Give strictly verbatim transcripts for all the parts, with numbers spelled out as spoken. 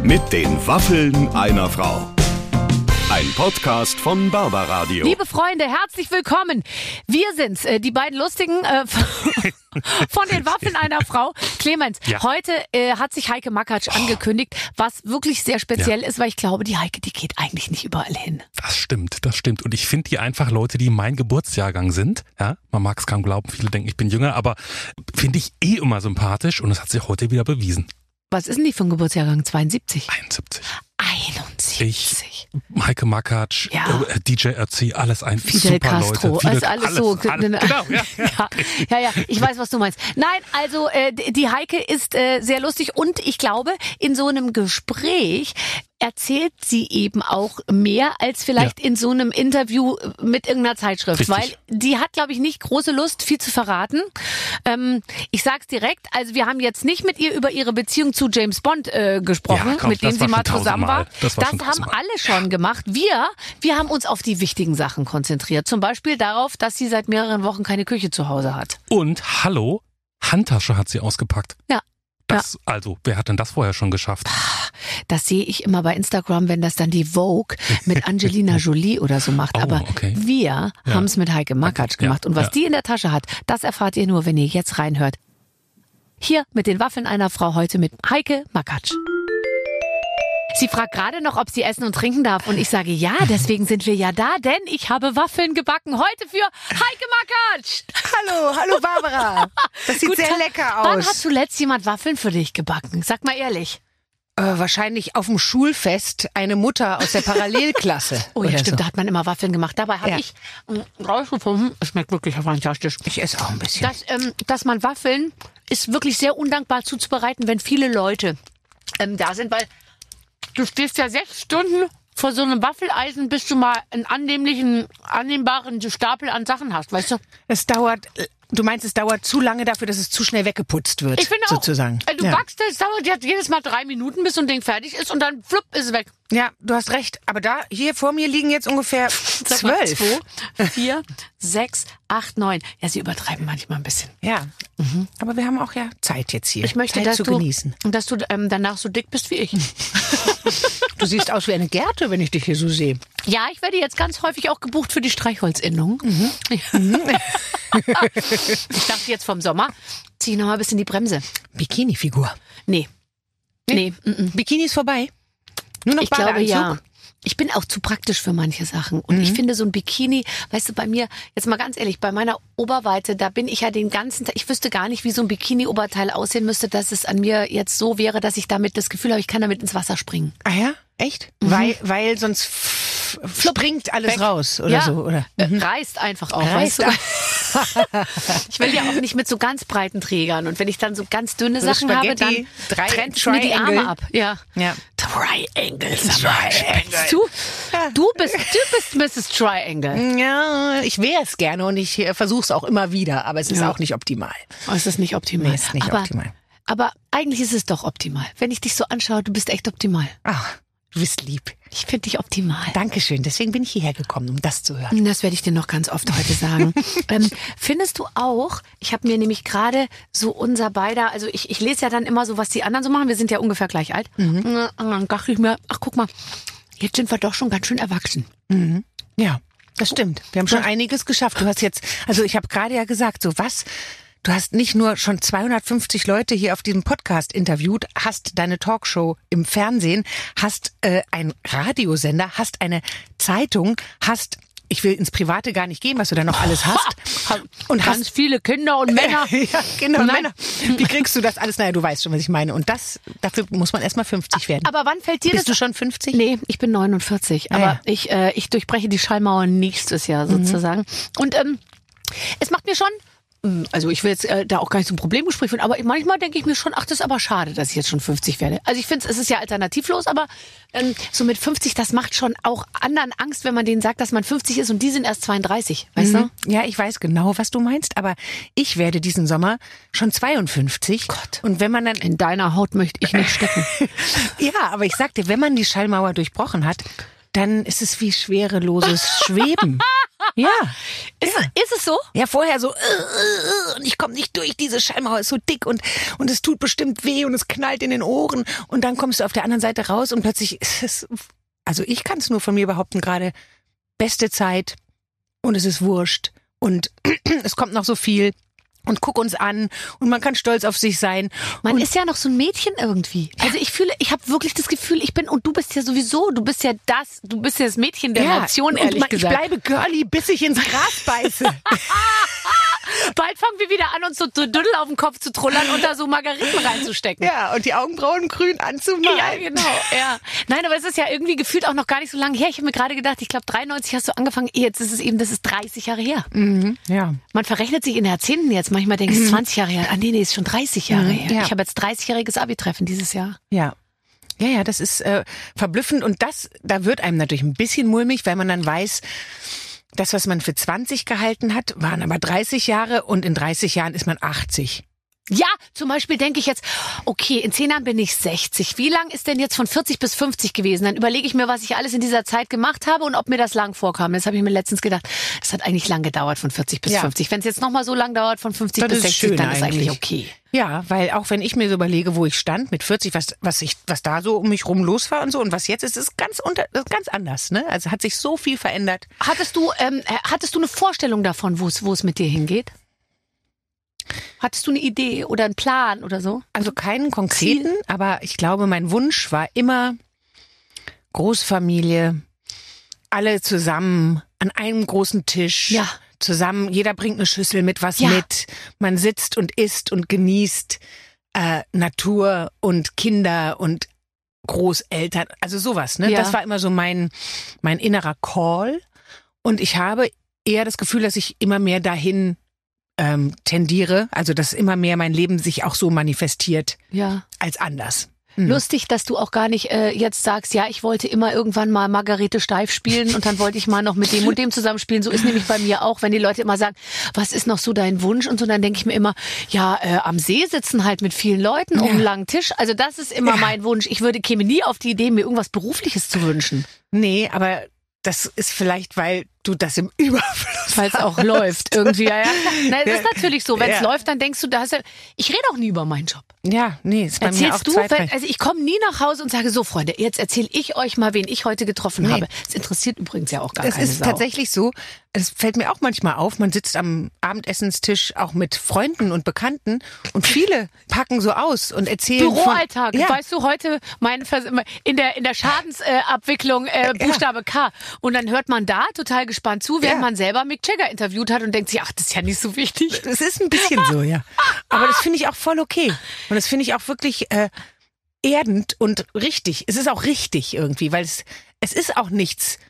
Mit den Waffeln einer Frau. Ein Podcast von Barbaradio. Liebe Freunde, herzlich willkommen. Wir sind's, äh, die beiden Lustigen äh, von den Waffeln einer Frau. Clemens, ja. heute äh, hat sich Heike Makatsch oh. angekündigt, was wirklich sehr speziell ja. ist, weil ich glaube, die Heike, die geht eigentlich nicht überall hin. Das stimmt, das stimmt. Und ich finde die einfach Leute, die mein Geburtsjahrgang sind. Ja, man mag es kaum glauben, viele denken, ich bin jünger, aber finde ich eh immer sympathisch und das hat sich heute wieder bewiesen. Was ist denn die für ein Geburtsjahrgang? zweiundsiebzig? einundsiebzig. einundsiebzig. Ich, Heike Makatsch, ja. äh, D J R C, alles ein Fidel super Castro, Leute. Fidel, ist alles, alles so. Alles, genau, ja, ja. ja, ja, ja, ich weiß, was du meinst. Nein, also äh, die Heike ist äh, sehr lustig und ich glaube, in so einem Gespräch erzählt sie eben auch mehr als vielleicht ja. in so einem Interview mit irgendeiner Zeitschrift. Richtig. Weil die hat, glaube ich, nicht große Lust, viel zu verraten. Ähm, ich sag's direkt, also wir haben jetzt nicht mit ihr über ihre Beziehung zu James Bond äh, gesprochen, ja, komm, mit dem sie mal zusammen war. Das, war das haben alle schon gemacht. Wir, wir haben uns auf die wichtigen Sachen konzentriert. Zum Beispiel darauf, dass sie seit mehreren Wochen keine Küche zu Hause hat. Und hallo, Handtasche hat sie ausgepackt. Ja. Das, ja. Also, wer hat denn das vorher schon geschafft? Das sehe ich immer bei Instagram, wenn das dann die Vogue mit Angelina Jolie oder so macht. Oh, Aber okay. wir ja. haben es mit Heike Makatsch gemacht. Ja, Und was ja. die in der Tasche hat, das erfahrt ihr nur, wenn ihr jetzt reinhört. Hier mit den Waffeln einer Frau heute mit Heike Makatsch. Sie fragt gerade noch, ob sie essen und trinken darf. Und ich sage, ja, deswegen sind wir ja da, denn ich habe Waffeln gebacken. Heute für Heike Makatsch. Hallo, hallo Barbara. Das sieht Gut, sehr lecker aus. Wann hat zuletzt jemand Waffeln für dich gebacken? Sag mal ehrlich. Äh, wahrscheinlich auf dem Schulfest eine Mutter aus der Parallelklasse. Oh ja, stimmt, so. da hat man immer Waffeln gemacht. Dabei habe ja. ich ähm, rausgefunden, es schmeckt wirklich fantastisch. Ich esse auch ein bisschen. Dass, ähm, dass man Waffeln ist wirklich sehr undankbar zuzubereiten, wenn viele Leute ähm, da sind, weil du stehst ja sechs Stunden vor so einem Waffeleisen, bis du mal einen annehmlichen, annehmbaren Stapel an Sachen hast, weißt du? Es dauert, du meinst, es dauert zu lange dafür, dass es zu schnell weggeputzt wird, ich finde auch, sozusagen. Du ja. backst, es dauert jetzt jedes Mal drei Minuten, bis so ein Ding fertig ist und dann flupp ist es weg. Ja, du hast recht. Aber da, hier vor mir liegen jetzt ungefähr zwölf. Zwei, vier, sechs, acht, neun. Ja, sie übertreiben manchmal ein bisschen. Ja, mhm. aber wir haben auch ja Zeit jetzt hier. Ich möchte, Zeit dass zu du, genießen. dass du ähm, danach so dick bist wie ich. Du siehst aus wie eine Gerte, wenn ich dich hier so sehe. Ja, ich werde jetzt ganz häufig auch gebucht für die Streichholzinnung. Mhm. Mhm. Ich dachte jetzt vom Sommer, zieh noch mal ein bisschen die Bremse. Bikini-Figur. Nee. Nee. nee. Mm-mm. Bikini ist vorbei. Nur noch ich glaube, Badeanzug? ja. Ich bin auch zu praktisch für manche Sachen. Und mhm. ich finde so ein Bikini, weißt du, bei mir, jetzt mal ganz ehrlich, bei meiner Oberweite, da bin ich ja den ganzen Tag, ich wüsste gar nicht, wie so ein Bikini-Oberteil aussehen müsste, dass es an mir jetzt so wäre, dass ich damit das Gefühl habe, ich kann damit ins Wasser springen. Ah ja? Echt? Mhm. Weil, weil sonst f- f- springt alles weg. raus oder ja. so, oder? Mhm. Reißt einfach auf, Reißt weißt du? Ich will ja auch nicht mit so ganz breiten Trägern. Und wenn ich dann so ganz dünne so Sachen habe, dann drei, trennt es mir die Arme ab. Ja. ja. Triangle. Triangle. Du, du bist, du bist Misses Triangle. Ja, ich wäre es gerne und ich versuche es auch immer wieder, aber es ist ja. auch nicht optimal. Oh, es ist nicht optimal. Nee, ist nicht aber, optimal. Aber eigentlich ist es doch optimal. Wenn ich dich so anschaue, du bist echt optimal. Ach, du bist lieb. Ich finde dich optimal. Dankeschön, deswegen bin ich hierher gekommen, um das zu hören. Das werde ich dir noch ganz oft heute sagen. ähm, findest du auch, ich habe mir nämlich gerade so unser beider, also ich, ich lese ja dann immer so, was die anderen so machen, wir sind ja ungefähr gleich alt. Mhm. Und dann dachte ich mir, ach guck mal, jetzt sind wir doch schon ganz schön erwachsen. Mhm. Ja, das stimmt. Wir haben schon einiges geschafft. Du hast jetzt, also ich habe gerade ja gesagt, so was... Du hast nicht nur schon zweihundertfünfzig Leute hier auf diesem Podcast interviewt, hast deine Talkshow im Fernsehen, hast äh, einen Radiosender, hast eine Zeitung, hast, ich will ins Private gar nicht gehen, was du da noch alles hast. Und ganz hast, viele Kinder und Männer. Äh, ja, Kinder und Männer. Wie kriegst du das alles? Naja, du weißt schon, was ich meine. Und das, dafür muss man erstmal fünfzig werden. Aber wann fällt dir Bist das? Bist du schon fünfzig? Nee, ich bin neunundvierzig. Aber ah, ja. ich, äh, ich durchbreche die Schallmauer nächstes Jahr sozusagen. Mhm. Und ähm, es macht mir schon... Also ich will jetzt äh, da auch gar nicht so ein Problemgespräch führen, aber manchmal denke ich mir schon, ach, das ist aber schade, dass ich jetzt schon fünfzig werde. Also ich finde, es ist ja alternativlos, aber ähm, so mit fünfzig, das macht schon auch anderen Angst, wenn man denen sagt, dass man fünfzig ist und die sind erst zweiunddreißig, weißt mhm. du? Ja, ich weiß genau, was du meinst, aber ich werde diesen Sommer schon zweiundfünfzig. Gott. Und wenn man dann... In deiner Haut möchte ich nicht stecken. Ja, aber ich sag dir, wenn man die Schallmauer durchbrochen hat, dann ist es wie schwereloses Schweben. Ja. Ist, ja. ist es so? Ja, vorher so, uh, uh, und ich komme nicht durch, diese Schallmauer ist so dick und, und es tut bestimmt weh und es knallt in den Ohren und dann kommst du auf der anderen Seite raus und plötzlich ist es, also ich kann es nur von mir behaupten gerade, beste Zeit und es ist wurscht und es kommt noch so viel. Und guck uns an und man kann stolz auf sich sein. Man und ist ja noch so ein Mädchen irgendwie. Also ich fühle, ich habe wirklich das Gefühl, ich bin, und du bist ja sowieso, du bist ja das, du bist ja das Mädchen der ja, Nation, und ehrlich man, gesagt. Ich bleibe girly, bis ich ins Gras beiße. Bald fangen wir wieder an, uns so Düdel auf den Kopf zu trullern und da so Margariten reinzustecken. Ja, und die Augenbrauen grün anzumalen. Ja, genau. Ja. Nein, aber es ist ja irgendwie gefühlt auch noch gar nicht so lange her. Ich habe mir gerade gedacht, ich glaube dreiundneunzig hast du angefangen. Jetzt ist es eben, das ist dreißig Jahre her. Mhm, ja. Man verrechnet sich in Jahrzehnten jetzt. Manchmal denke ich, es ist zwanzig Jahre her. Ah nee, nee, ist schon dreißig Jahre Mhm, her. ja. Ich habe jetzt dreißigjähriges Abi-Treffen dieses Jahr. Ja. Ja, ja, das ist äh, verblüffend und das, da wird einem natürlich ein bisschen mulmig, weil man dann weiß, das, was man für zwanzig gehalten hat, waren aber dreißig Jahre und in dreißig Jahren ist man achtzig. Ja, zum Beispiel denke ich jetzt, okay, in zehn Jahren bin ich sechzig. Wie lang ist denn jetzt von vierzig bis fünfzig gewesen? Dann überlege ich mir, was ich alles in dieser Zeit gemacht habe und ob mir das lang vorkam. Das habe ich mir letztens gedacht. Es hat eigentlich lang gedauert von vierzig bis ja. fünfzig. Wenn es jetzt nochmal so lang dauert von fünfzig das bis ist sechzig, schön dann ist eigentlich. eigentlich okay. Ja, weil auch wenn ich mir so überlege, wo ich stand mit vierzig, was was ich was da so um mich rum los war und so und was jetzt ist, ist ganz unter ist ganz anders, ne? Also hat sich so viel verändert. Hattest du ähm, hattest du eine Vorstellung davon, wo es wo es mit dir hingeht? Hattest du eine Idee oder einen Plan oder so? Also keinen konkreten, aber ich glaube, mein Wunsch war immer Großfamilie, alle zusammen an einem großen Tisch. Ja. Zusammen, jeder bringt eine Schüssel mit was Ja. mit. Man sitzt und isst und genießt äh, Natur und Kinder und Großeltern, also sowas, ne? Ja. Das war immer so mein mein innerer Call und ich habe eher das Gefühl, dass ich immer mehr dahin ähm, tendiere, also dass immer mehr mein Leben sich auch so manifestiert Ja. als anders. Lustig, dass du auch gar nicht äh, jetzt sagst, ja, ich wollte immer irgendwann mal Margarete Steif spielen und dann wollte ich mal noch mit dem und dem zusammenspielen. So ist nämlich bei mir auch, wenn die Leute immer sagen, was ist noch so dein Wunsch? Und so, dann denke ich mir immer, ja, äh, am See sitzen halt mit vielen Leuten um einen langen Tisch. Also das ist immer Ja. mein Wunsch. Ich würde käme nie auf die Idee, mir irgendwas Berufliches zu wünschen. Nee, aber das ist vielleicht, weil du das im Überfluss Weil es auch läuft irgendwie. Ja, ja. Na, es Ja. ist natürlich so, wenn es Ja. läuft, dann denkst du, da hast du, ich rede auch nie über meinen Job. Ja, nee, ist bei mir auch Erzählst du, zwei, wenn, drei. also ich komme nie nach Hause und sage, so Freunde, jetzt erzähle ich euch mal, wen ich heute getroffen Nee. habe. Es interessiert übrigens ja auch gar Es keine ist Sau. tatsächlich so, es fällt mir auch manchmal auf, man sitzt am Abendessenstisch auch mit Freunden und Bekannten und viele packen so aus und erzählen Büroalltag. von... Ja, Weißt du, heute mein Vers in der in der Schadensabwicklung äh, Buchstabe K. Und dann hört man da total gespannt zu, während Ja. man selber Mick Jagger interviewt hat und denkt sich, ach, das ist ja nicht so wichtig. es ist ein bisschen so, ja. Aber das finde ich auch voll okay. Und das finde ich auch wirklich äh, erdend und richtig. Es ist auch richtig irgendwie, weil es, es ist auch nichts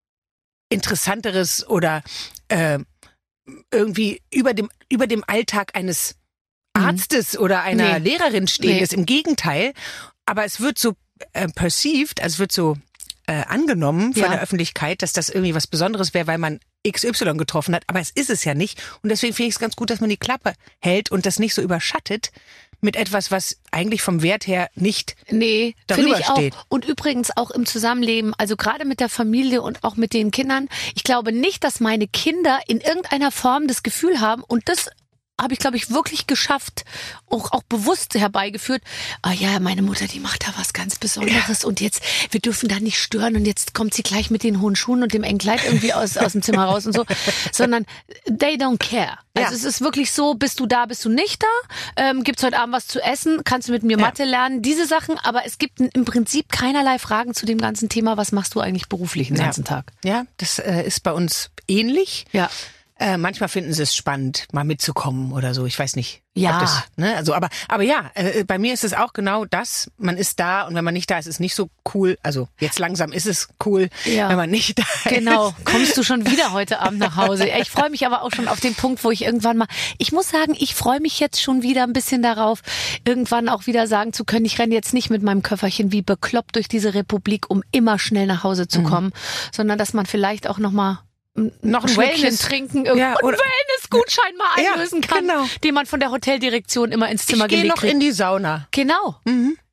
Interessanteres oder äh, irgendwie über dem, über dem Alltag eines Arztes oder einer Nee. Lehrerin stehendes. Nee. Im Gegenteil. Aber es wird so äh, perceived, also es wird so äh, angenommen von Ja. der Öffentlichkeit, dass das irgendwie was Besonderes wäre, weil man X Y getroffen hat. Aber es ist es ja nicht. Und deswegen finde ich es ganz gut, dass man die Klappe hält und das nicht so überschattet mit etwas, was eigentlich vom Wert her nicht Nee, darüber finde ich auch. steht. Und übrigens auch im Zusammenleben, also gerade mit der Familie und auch mit den Kindern. Ich glaube nicht, dass meine Kinder in irgendeiner Form das Gefühl haben, und das habe ich, glaube ich, wirklich geschafft, auch, auch bewusst herbeigeführt. Ah ja, meine Mutter, die macht da was ganz Besonderes und jetzt, wir dürfen da nicht stören und jetzt kommt sie gleich mit den hohen Schuhen und dem engen Kleid irgendwie aus, aus dem Zimmer raus und so. Sondern they don't care. Also Ja. es ist wirklich so, bist du da, bist du nicht da? Ähm, gibt's heute Abend was zu essen? Kannst du mit mir Ja. Mathe lernen? Diese Sachen, aber es gibt im Prinzip keinerlei Fragen zu dem ganzen Thema, was machst du eigentlich beruflich den Ja. ganzen Tag? Ja, das äh, ist bei uns ähnlich. Ja. Äh, manchmal finden sie es spannend, mal mitzukommen oder so. Ich weiß nicht. Ja. Ob das, ne? Also, aber, aber ja, äh, bei mir ist es auch genau das. Man ist da und wenn man nicht da ist, ist es nicht so cool. Also jetzt langsam ist es cool, Ja. wenn man nicht da Genau, ist. kommst du schon wieder heute Abend nach Hause. Ich freue mich aber auch schon auf den Punkt, wo ich irgendwann mal, ich muss sagen, ich freue mich jetzt schon wieder ein bisschen darauf, irgendwann auch wieder sagen zu können, ich renne jetzt nicht mit meinem Köfferchen wie bekloppt durch diese Republik, um immer schnell nach Hause zu kommen, sondern dass man vielleicht auch noch mal Noch ein Schlückchen Wellness trinken, Ja, ja, und oder- Wellnessgutschein mal Ja, einlösen kann, genau. den man von der Hoteldirektion immer ins Zimmer Ich gehe gelegt noch kriegt. in die Sauna. Genau. Mhm.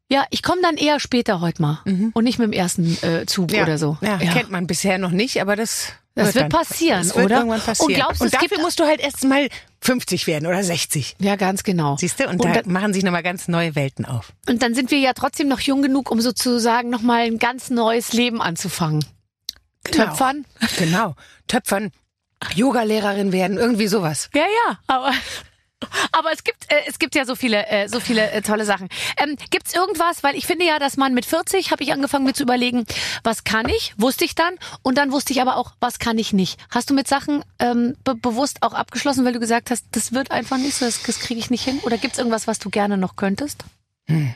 Ja, ich komme dann eher später heute mal Mhm. und nicht mit dem ersten äh, Zug Ja. oder so. Ja, kennt man bisher noch nicht, aber das Das wird dann. passieren, das wird oder? irgendwann passieren. Und glaubst du, es dafür gibt- musst du halt erst mal fünfzig werden oder sechzig. Ja, ganz genau. Siehst du? Und, Und da dann- machen sich nochmal ganz neue Welten auf. Und dann sind wir ja trotzdem noch jung genug, um sozusagen nochmal ein ganz neues Leben anzufangen. Genau. Töpfern? Genau. Töpfern, Yogalehrerin werden, irgendwie sowas. Ja, ja, aber... Aber es gibt äh, es gibt ja so viele äh, so viele äh, tolle Sachen. Ähm, gibt's irgendwas, weil ich finde ja, dass man mit vierzig habe ich angefangen mir zu überlegen, was kann ich, wusste ich dann und dann wusste ich aber auch, was kann ich nicht. Hast du mit Sachen ähm, be- bewusst auch abgeschlossen, weil du gesagt hast, das wird einfach nicht so, das, das kriege ich nicht hin? Oder gibt's irgendwas, was du gerne noch könntest? Hm.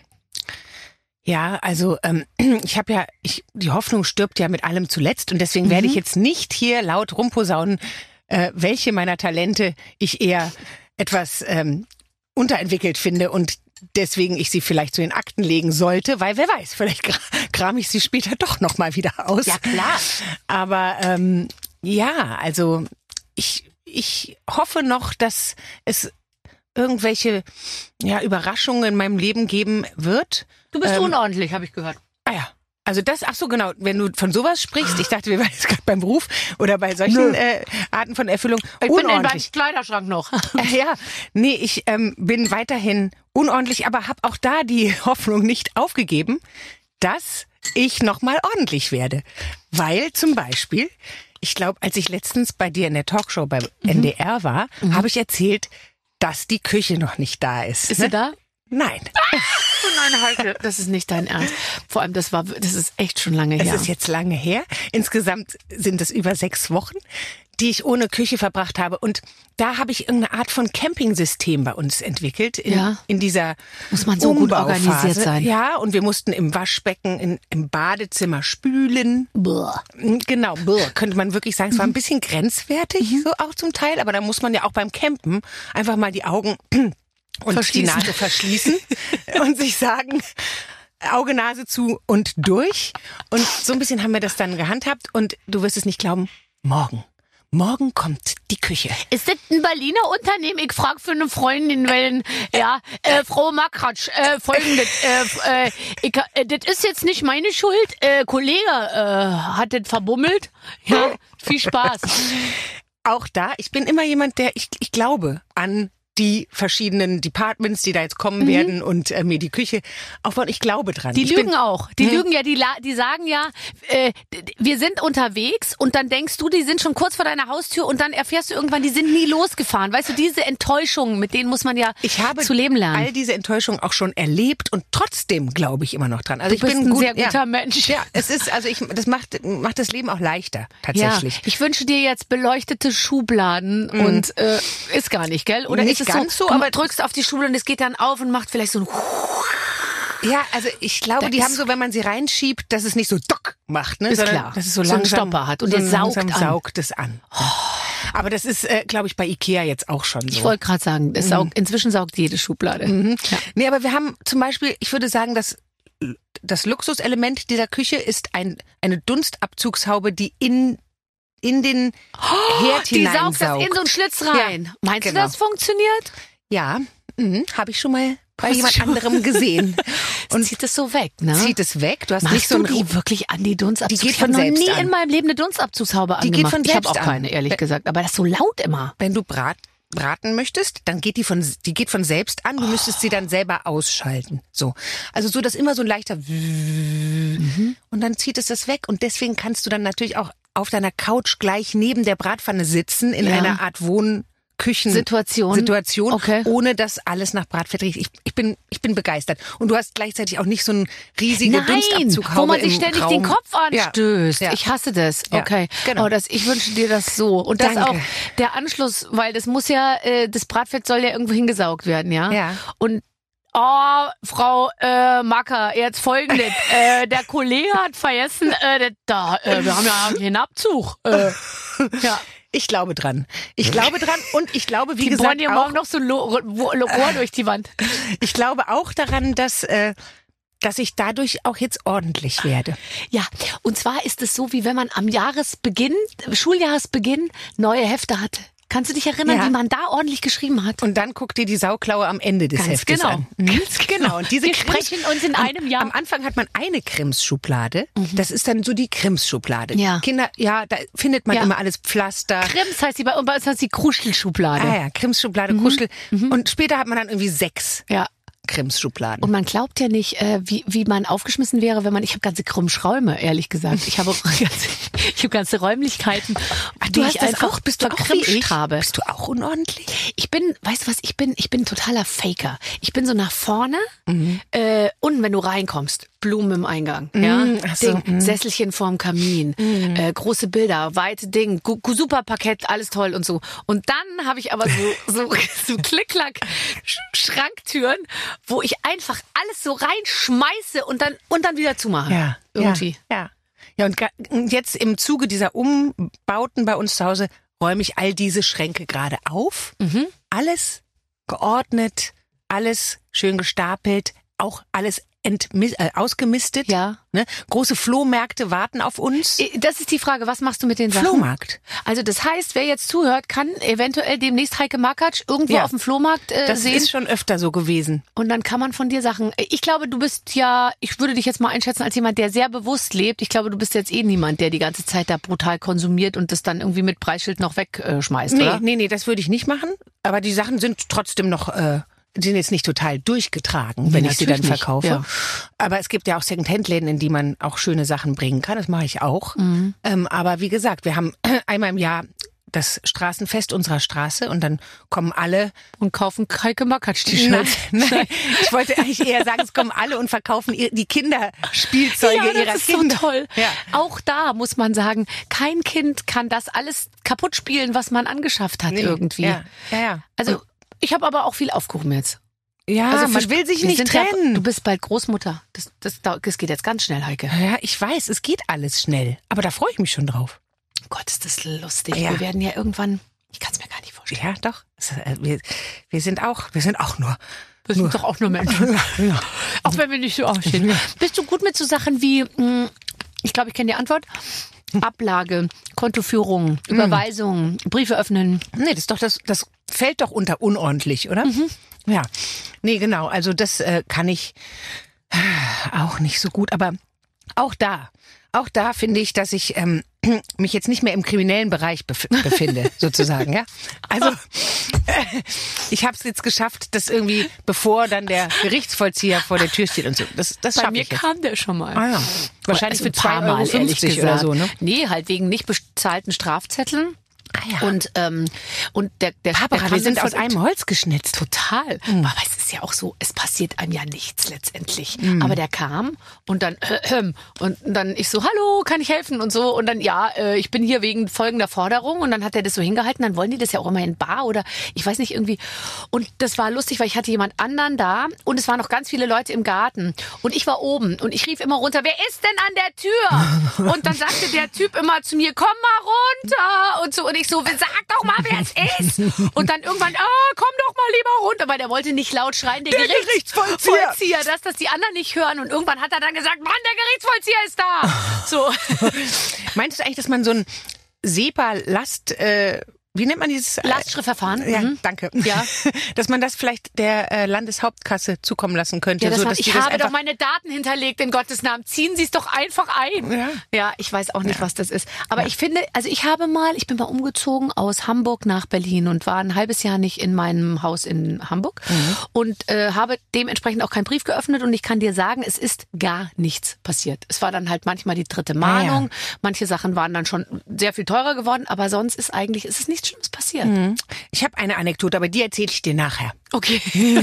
Ja, also ähm, ich habe ja, ich, die Hoffnung stirbt ja mit allem zuletzt und deswegen Mhm. werde ich jetzt nicht hier laut rumposaunen, äh, welche meiner Talente ich eher etwas ähm, unterentwickelt finde und deswegen ich sie vielleicht zu den Akten legen sollte, weil wer weiß, vielleicht gra- kram ich sie später doch noch mal wieder aus. Ja, klar. Aber ähm, ja, also ich ich hoffe noch, dass es irgendwelche ja Überraschungen in meinem Leben geben wird. Du bist Ähm, unordentlich, habe ich gehört. Ah ja. Also das, ach so genau, wenn du von sowas sprichst, ich dachte, wir waren jetzt gerade beim Beruf oder bei solchen äh, Arten von Erfüllung, Ich bin in meinem unordentlich. Kleiderschrank noch. Äh, ja, nee, ich ähm, bin weiterhin unordentlich, aber habe auch da die Hoffnung nicht aufgegeben, dass ich nochmal ordentlich werde. Weil zum Beispiel, ich glaube, als ich letztens bei dir in der Talkshow beim N D R war, habe ich erzählt, dass die Küche noch nicht da ist. Ist ne? sie da? Nein. Oh nein, Heike, das ist nicht dein Ernst. Vor allem, das war, das ist echt schon lange Es her. ist jetzt lange her. Insgesamt sind es über sechs Wochen, die ich ohne Küche verbracht habe. Und da habe ich irgendeine Art von Campingsystem bei uns entwickelt. In, Ja. in dieser Muss man so gut Umbauphase. organisiert sein. Ja, und wir mussten im Waschbecken, in, im Badezimmer spülen. Buah. Genau, brr, könnte man wirklich sagen. Es war ein bisschen grenzwertig, Mhm. so auch zum Teil. Aber da muss man ja auch beim Campen einfach mal die Augen und Verschließen. die Nase verschließen und sich sagen, Auge, Nase zu und durch. Und so ein bisschen haben wir das dann gehandhabt. Und du wirst es nicht glauben, morgen. Morgen kommt die Küche. Ist das ein Berliner Unternehmen? Ich frage für eine Freundin, weil, ja, äh, Frau Makratsch, äh, folgendes, äh, äh, ich, äh, das ist jetzt nicht meine Schuld, äh, Kollege äh, hat das verbummelt. Ja, viel Spaß. Auch da, ich bin immer jemand, der, ich, ich glaube an die verschiedenen Departments, die da jetzt kommen werden und äh, mir die Küche aufbauen. Ich glaube dran. Die ich lügen bin, auch. Die Hm. lügen ja, die, la- die sagen ja, äh, d- wir sind unterwegs und dann denkst du, die sind schon kurz vor deiner Haustür und dann erfährst du irgendwann, die sind nie losgefahren. Weißt du, diese Enttäuschungen, mit denen muss man ja Ich habe zu leben lernen. all diese Enttäuschungen auch schon erlebt und trotzdem glaube ich immer noch dran. Also Du ich bist bin ein gut, sehr guter ja. Mensch. Ja, es ist also ich das macht macht das Leben auch leichter Ja, tatsächlich. ich wünsche dir jetzt beleuchtete Schubladen und äh, ist gar nicht, gell? Oder Nicht ist es ganz so, du aber- drückst auf die Schublade und es geht dann auf und macht vielleicht so ein Ja, also ich glaube, Da die ist- haben so, wenn man sie reinschiebt, dass es nicht so dock macht, ne, Ist sondern klar. dass es so So einen langsam Stopper hat und so der saugt langsam an. saugt es an. Aber das ist, äh, glaube ich, bei Ikea jetzt auch schon so. Ich wollte gerade sagen, es saugt, inzwischen saugt jede Schublade. Mhm. Ja. Nee, aber wir haben zum Beispiel, ich würde sagen, dass das Luxuselement dieser Küche ist ein, eine Dunstabzugshaube, die in, in den Herd Die saugt das hineinsaugt. in so einen Schlitz rein. Ja, Meinst genau. du, das funktioniert? Ja, mhm, habe ich schon mal bei Hast du jemand schon- anderem gesehen. Und zieht es so weg, ne? Zieht es weg. Du hast Machst nicht so du ein die wirklich an die Dunstabzugs? Die geht Ich habe von noch selbst nie an. in meinem Leben eine Dunstabzugshaube Die geht angemacht. von ich habe selbst auch an. keine, ehrlich Äh, gesagt. Aber das ist so laut immer. Wenn du brat, braten möchtest, dann geht die von, die geht von selbst an. Du müsstest sie dann selber ausschalten. So. Also so, dass immer so ein leichter Mhm. und dann zieht es das weg. Und deswegen kannst du dann natürlich auch auf deiner Couch gleich neben der Bratpfanne sitzen in Ja. einer Art Wohnküchen Situation. Situation, Okay. ohne dass alles nach Bratfett riecht. Ich, ich bin, ich bin begeistert. Und du hast gleichzeitig auch nicht so einen riesigen Nein, Dunstabzughaube wo man sich im ständig Raum. den Kopf Ja. anstößt. Ja. Ich hasse das. Ja, Okay. genau. Oh, das, ich wünsche dir das so. Und das Danke. auch der Anschluss, weil das muss ja, äh, das Bratfett soll ja irgendwo hingesaugt werden, ja? Ja. Und oh, Frau äh, Macker, jetzt folgendes. äh, der Kollege hat vergessen, äh, das- da, äh, wir haben ja einen Abzug. Äh, ja. Ich glaube dran. Ich glaube dran und ich glaube, wie Die bohren gesagt, dir auch, morgen noch so ein Lo- Ro- Rohr durch die Wand. ich glaube auch daran, dass, äh, dass ich dadurch auch jetzt ordentlich werde. Ja, und zwar ist es so, wie wenn man am Jahresbeginn, Schuljahresbeginn, neue Hefte hatte. Kannst du dich erinnern, Ja. wie man da ordentlich geschrieben hat? Und dann guck dir die Sauklaue am Ende des Ganz Heftes genau. an. Mhm. Ganz genau. Und diese Wir Krims, sprechen uns in am, einem Jahr. Am Anfang hat man eine Krims-Schublade. Das ist dann so die Krims-Schublade. Ja. Kinder, ja, da findet man Ja. immer alles Pflaster. Krims heißt die, bei und bei uns heißt die Kruschelschublade. Ah ja, Krims-Schublade, Kuschel. Und später hat man dann irgendwie sechs Ja. Krims-Schubladen. Und man glaubt ja nicht, äh, wie, wie man aufgeschmissen wäre, wenn man, ich habe ganze Krummschräume, ehrlich gesagt. Ich habe auch ganze, ich habe ganze Räumlichkeiten, Ach, die du hast ich das einfach auch, bist du auch wie verkrimscht ich? habe. Bist du auch unordentlich? Ich bin, weißt du was, ich bin, ich bin ein totaler Faker. Ich bin so nach vorne, äh, unten, wenn du reinkommst, Blumen im Eingang, ja, ach so, Ding, Sesselchen vorm Kamin, äh, große Bilder, weite Ding, gu- gu- super Parkett, alles toll und so. Und dann habe ich aber so, so, so Klick-Klack Sch- Schranktüren, wo ich einfach alles so reinschmeiße und dann, und dann wieder zumache. Ja, Irgendwie. Ja, ja. Ja, und ga- und jetzt im Zuge dieser Umbauten bei uns zu Hause räume ich all diese Schränke gerade auf. Mhm. Alles geordnet, alles schön gestapelt, auch alles entmis äh, ausgemistet. Ja. Ne? Große Flohmärkte warten auf uns. Das ist die Frage, was machst du mit den Sachen? Flohmarkt. Also das heißt, wer jetzt zuhört, kann eventuell demnächst Heike Makatsch irgendwo Ja. auf dem Flohmarkt äh, Das sehen. ist schon öfter so gewesen. Und dann kann man von dir Sachen. Ich glaube, du bist ja, ich würde dich jetzt mal einschätzen als jemand, der sehr bewusst lebt. Ich glaube, du bist jetzt eh niemand, der die ganze Zeit da brutal konsumiert und das dann irgendwie mit Preisschild noch wegschmeißt, Nee, oder? nee, nee, das würde ich nicht machen. Aber die Sachen sind trotzdem noch, äh, die sind jetzt nicht total durchgetragen, wenn Nee, ich sie dann natürlich nicht. verkaufe. Ja. Aber es gibt ja auch Secondhand-Läden, in die man auch schöne Sachen bringen kann. Das mache ich auch. Mhm. Ähm, aber wie gesagt, wir haben einmal im Jahr das Straßenfest unserer Straße und dann kommen alle. Und kaufen Heike Makatsch-T-Shirts. Nein, nein, ich wollte eigentlich eher sagen, es kommen alle und verkaufen ihr, die Kinderspielzeuge Ja, ihrer das ist Kinder. so toll. Ja. Auch da muss man sagen, kein Kind kann das alles kaputt spielen, was man angeschafft hat Nee, irgendwie. Ja, ja, ja. Also ich habe aber auch viel aufgehoben jetzt. Ja, Also man für- will sich wir nicht sind ja- trennen. Du bist bald Großmutter. Das, das, dau- das geht jetzt ganz schnell, Heike. Ja, ich weiß, es geht alles schnell. Aber da freue ich mich schon drauf. Gott, ist das lustig. Ja. Wir werden ja irgendwann, ich kann es mir gar nicht vorstellen. Ja, doch. Es, äh, Wir, wir sind auch, wir sind auch nur. Wir sind doch auch nur Menschen. Ja. Auch wenn wir nicht so aussehen. Bist du gut mit so Sachen wie, mh, ich glaube, ich kenne die Antwort, Ablage, Kontoführung, Überweisung, Briefe öffnen. Nee, das ist doch das, das fällt doch unter unordentlich, oder? Ja. Nee, genau. Also das äh, kann ich äh, auch nicht so gut. Aber auch da, auch da finde ich, dass ich ähm, mich jetzt nicht mehr im kriminellen Bereich bef befinde, sozusagen, ja. Also äh, ich habe es jetzt geschafft, dass irgendwie, bevor dann der Gerichtsvollzieher vor der Tür steht und so, das, das Bei schaffe mir ich jetzt. kam der schon mal. Ah, ja. Wahrscheinlich Also für ein paar zwei Euro Mal, ehrlich fünfzig oder gesagt. so, ne? Nee, halt wegen nicht bezahlten Strafzetteln. Ah ja. Und, ähm, und der, der, Barbara, der wir kam sind dann aus von- einem Holz geschnitzt. Total. Mhm. Aber es ist ja auch so, es passiert einem ja nichts letztendlich. Aber der kam und dann äh, äh, und dann ich so, hallo, kann ich helfen und so und dann ja, äh, ich bin hier wegen folgender Forderung und dann hat er das so hingehalten, dann wollen die das ja auch immer in Bar oder ich weiß nicht irgendwie und das war lustig, weil ich hatte jemand anderen da und es waren noch ganz viele Leute im Garten und ich war oben und ich rief immer runter, wer ist denn an der Tür? Und dann sagte der Typ immer zu mir, komm mal runter und so und ich so, sag doch mal, wer es ist. Und dann irgendwann, ah, komm doch mal lieber runter, weil der wollte nicht laut schreien, der, Der Gerichtsvollzieher. Vollzieher, dass das die anderen nicht hören. Und irgendwann hat er dann gesagt, Mann, der Gerichtsvollzieher ist da. So. Meinst du eigentlich, dass man so ein SEPA-Last, äh, wie nennt man dieses? äh, Lastschriftverfahren. Ja, Mhm. danke. Ja. Dass man das vielleicht der äh, Landeshauptkasse zukommen lassen könnte. Ja, das so, war, dass ich die das habe doch einfach- meine Daten hinterlegt, in Gottes Namen. Ziehen Sie es doch einfach ein. Ja. Ja, ich weiß auch nicht, was das ist. Aber ich finde, also ich habe mal, ich bin mal umgezogen aus Hamburg nach Berlin und war ein halbes Jahr nicht in meinem Haus in Hamburg Mhm. und äh, habe dementsprechend auch keinen Brief geöffnet und ich kann dir sagen, es ist gar nichts passiert. Es war dann halt manchmal die dritte Mahnung, Ah, manche Sachen waren dann schon sehr viel teurer geworden, aber sonst ist eigentlich, ist es nichts Schlimmes passiert. Ich habe eine Anekdote, aber die erzähle ich dir nachher. Okay.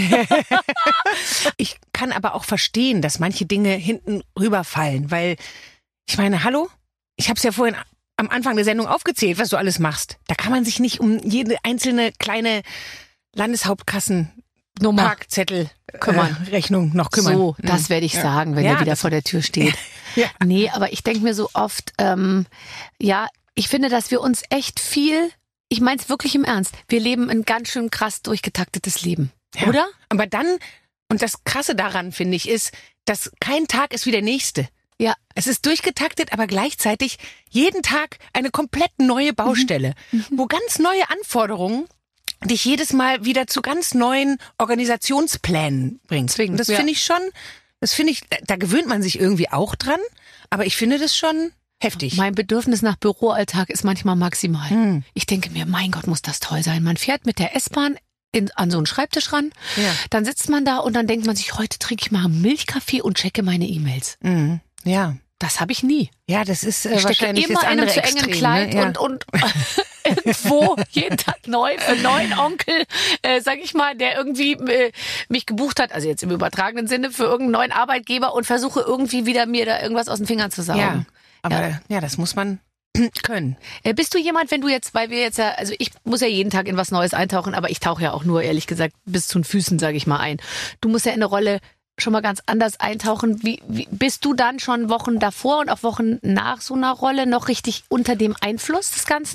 Ich kann aber auch verstehen, dass manche Dinge hinten rüberfallen, weil ich meine, hallo, ich habe es ja vorhin am Anfang der Sendung aufgezählt, was du alles machst. Da kann man sich nicht um jede einzelne kleine Landeshauptkassen Nummer. Parkzettel Kümmern. Äh, Rechnung noch kümmern. So, das werde ich Ja. sagen, wenn Ja, er wieder das- vor der Tür steht. Ja. Nee, aber ich denke mir so oft, ähm, ja, ich finde, dass wir uns echt viel, ich meine es wirklich im Ernst, wir leben ein ganz schön krass durchgetaktetes Leben, Ja. oder? Aber dann, und das Krasse daran, finde ich, ist, dass kein Tag ist wie der nächste. Ja. Es ist durchgetaktet, aber gleichzeitig jeden Tag eine komplett neue Baustelle, mhm. wo ganz neue Anforderungen dich jedes Mal wieder zu ganz neuen Organisationsplänen bringt. Zwingen, Und das ja. finde ich schon, das finde ich, da gewöhnt man sich irgendwie auch dran, aber ich finde das schon heftig. Mein Bedürfnis nach Büroalltag ist manchmal maximal. Hm. Ich denke mir, mein Gott, muss das toll sein. Man fährt mit der S-Bahn in, an so einen Schreibtisch ran, Ja. dann sitzt man da und dann denkt man sich, heute trinke ich mal einen Milchkaffee und checke meine E-Mails. Mhm. Ja. Das habe ich nie. Ja, das ist äh, Ich stecke wahrscheinlich immer das in einem andere zu engen Extrem, Kleid ne? Ja. und, und irgendwo jeden Tag neu für einen neuen Onkel, äh, sag ich mal, der irgendwie äh, mich gebucht hat, also jetzt im übertragenen Sinne, für irgendeinen neuen Arbeitgeber und versuche irgendwie wieder mir da irgendwas aus den Fingern zu saugen. Ja, aber Ja. ja, das muss man können. Äh, bist du jemand, wenn du jetzt, weil wir jetzt ja, also ich muss ja jeden Tag in was Neues eintauchen, aber ich tauche ja auch nur, ehrlich gesagt, bis zu den Füßen, sage ich mal, ein. Du musst ja in eine Rolle schon mal ganz anders eintauchen. Wie, wie bist du dann schon Wochen davor und auch Wochen nach so einer Rolle noch richtig unter dem Einfluss des Ganzen?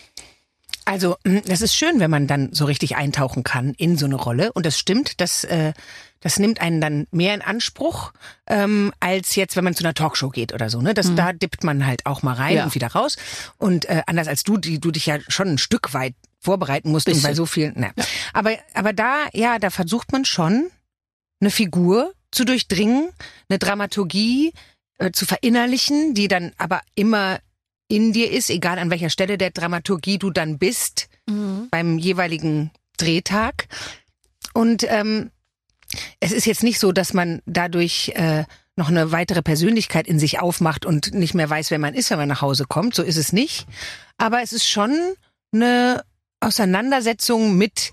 Also, das ist schön, wenn man dann so richtig eintauchen kann in so eine Rolle. Und das stimmt, das, äh, das nimmt einen dann mehr in Anspruch, ähm, als jetzt, wenn man zu einer Talkshow geht oder so. Ne? Das, mhm. Da dippt man halt auch mal rein Ja. und wieder raus. Und äh, anders als du, die du dich ja schon ein Stück weit vorbereiten musst. Und bei so viel. Ne. Ja. Aber, aber da, ja, da versucht man schon, eine Figur zu durchdringen, eine Dramaturgie äh, zu verinnerlichen, die dann aber immer in dir ist, egal an welcher Stelle der Dramaturgie du dann bist, mhm. beim jeweiligen Drehtag. Und ähm, es ist jetzt nicht so, dass man dadurch äh, noch eine weitere Persönlichkeit in sich aufmacht und nicht mehr weiß, wer man ist, wenn man nach Hause kommt. So ist es nicht. Aber es ist schon eine Auseinandersetzung mit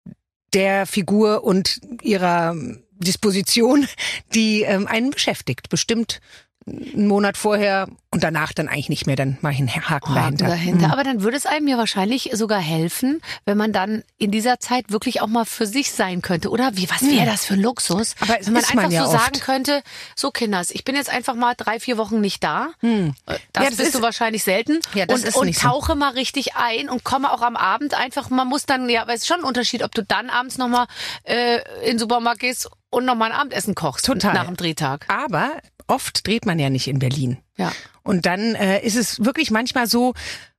der Figur und ihrer Disposition, die ähm, einen beschäftigt. Bestimmt einen Monat vorher und danach dann eigentlich nicht mehr, dann mache ich einen Haken, Haken dahinter. dahinter. Mhm. Aber dann würde es einem ja wahrscheinlich sogar helfen, wenn man dann in dieser Zeit wirklich auch mal für sich sein könnte, oder? Wie, was wäre das für ein Luxus? Aber wenn man ist einfach man ja so oft. sagen könnte, so Kinders, ich bin jetzt einfach mal drei, vier Wochen nicht da. Hm. Das, Ja, das bist ist- du wahrscheinlich selten. Ja, das und ist und nicht so. tauche mal richtig ein und komme auch am Abend einfach, man muss dann, ja, aber es ist schon ein Unterschied, ob du dann abends nochmal äh, in den Supermarkt gehst und nochmal ein Abendessen kochst. Total. Nach dem Drehtag. Aber oft dreht man ja nicht in Berlin. Ja. Und dann äh, ist es wirklich manchmal so,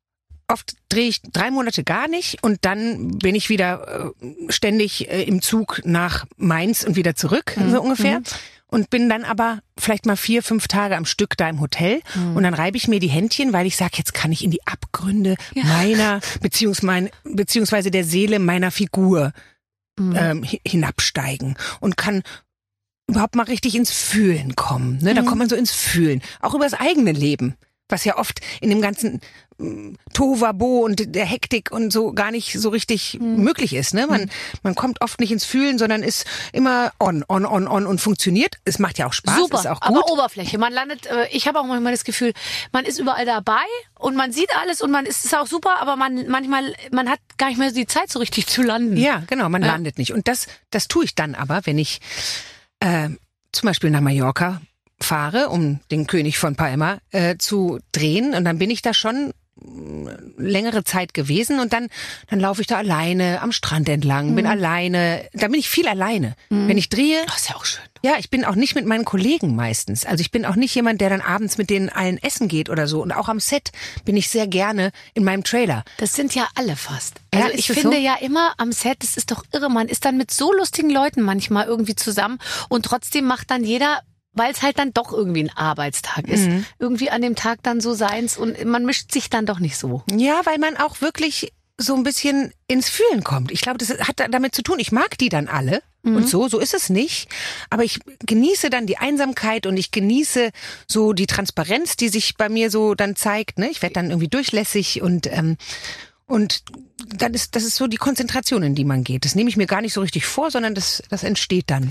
oft drehe ich drei Monate gar nicht und dann bin ich wieder äh, ständig äh, im Zug nach Mainz und wieder zurück, Mhm. so ungefähr. Und bin dann aber vielleicht mal vier, fünf Tage am Stück da im Hotel. Und dann reibe ich mir die Händchen, weil ich sage, jetzt kann ich in die Abgründe Ja. meiner, beziehungsweise, beziehungsweise der Seele meiner Figur ähm, hi- hinabsteigen und kann überhaupt mal richtig ins Fühlen kommen. Ne? Da kommt man so ins Fühlen. Auch über das eigene Leben. Was ja oft in dem ganzen mm, Tohuwabohu und der Hektik und so gar nicht so richtig möglich ist. Ne? Man, man kommt oft nicht ins Fühlen, sondern ist immer on, on, on, on und funktioniert. Es macht ja auch Spaß, Super, ist auch gut. aber Oberfläche. Man landet, äh, ich habe auch manchmal das Gefühl, man ist überall dabei und man sieht alles und man ist es auch super, aber man manchmal, man hat gar nicht mehr die Zeit so richtig zu landen. Ja, genau, man Ja. landet nicht. Und das, das tue ich dann aber, wenn ich äh, zum Beispiel nach Mallorca fahre, um den König von Palma äh, zu drehen. Und dann bin ich da schon mh, längere Zeit gewesen und dann dann laufe ich da alleine am Strand entlang, bin alleine, da bin ich viel alleine. Wenn ich drehe, Das ist ja auch schön. ja, ich bin auch nicht mit meinen Kollegen meistens. Also ich bin auch nicht jemand, der dann abends mit denen allen essen geht oder so. Und auch am Set bin ich sehr gerne in meinem Trailer. Das sind ja alle fast. Ja, Also ist ich das finde so? ja immer am Set, das ist doch irre, man ist dann mit so lustigen Leuten manchmal irgendwie zusammen und trotzdem macht dann jeder, weil es halt dann doch irgendwie ein Arbeitstag ist, Mhm. irgendwie an dem Tag dann so seins und man mischt sich dann doch nicht so. Ja, weil man auch wirklich so ein bisschen ins Fühlen kommt. Ich glaube, das hat damit zu tun. Ich mag die dann alle und so, so ist es nicht. Aber ich genieße dann die Einsamkeit und ich genieße so die Transparenz, die sich bei mir so dann zeigt. Ne? Ich werde dann irgendwie durchlässig und ähm, und dann ist das ist so die Konzentration, in die man geht. Das nehme ich mir gar nicht so richtig vor, sondern das das entsteht dann.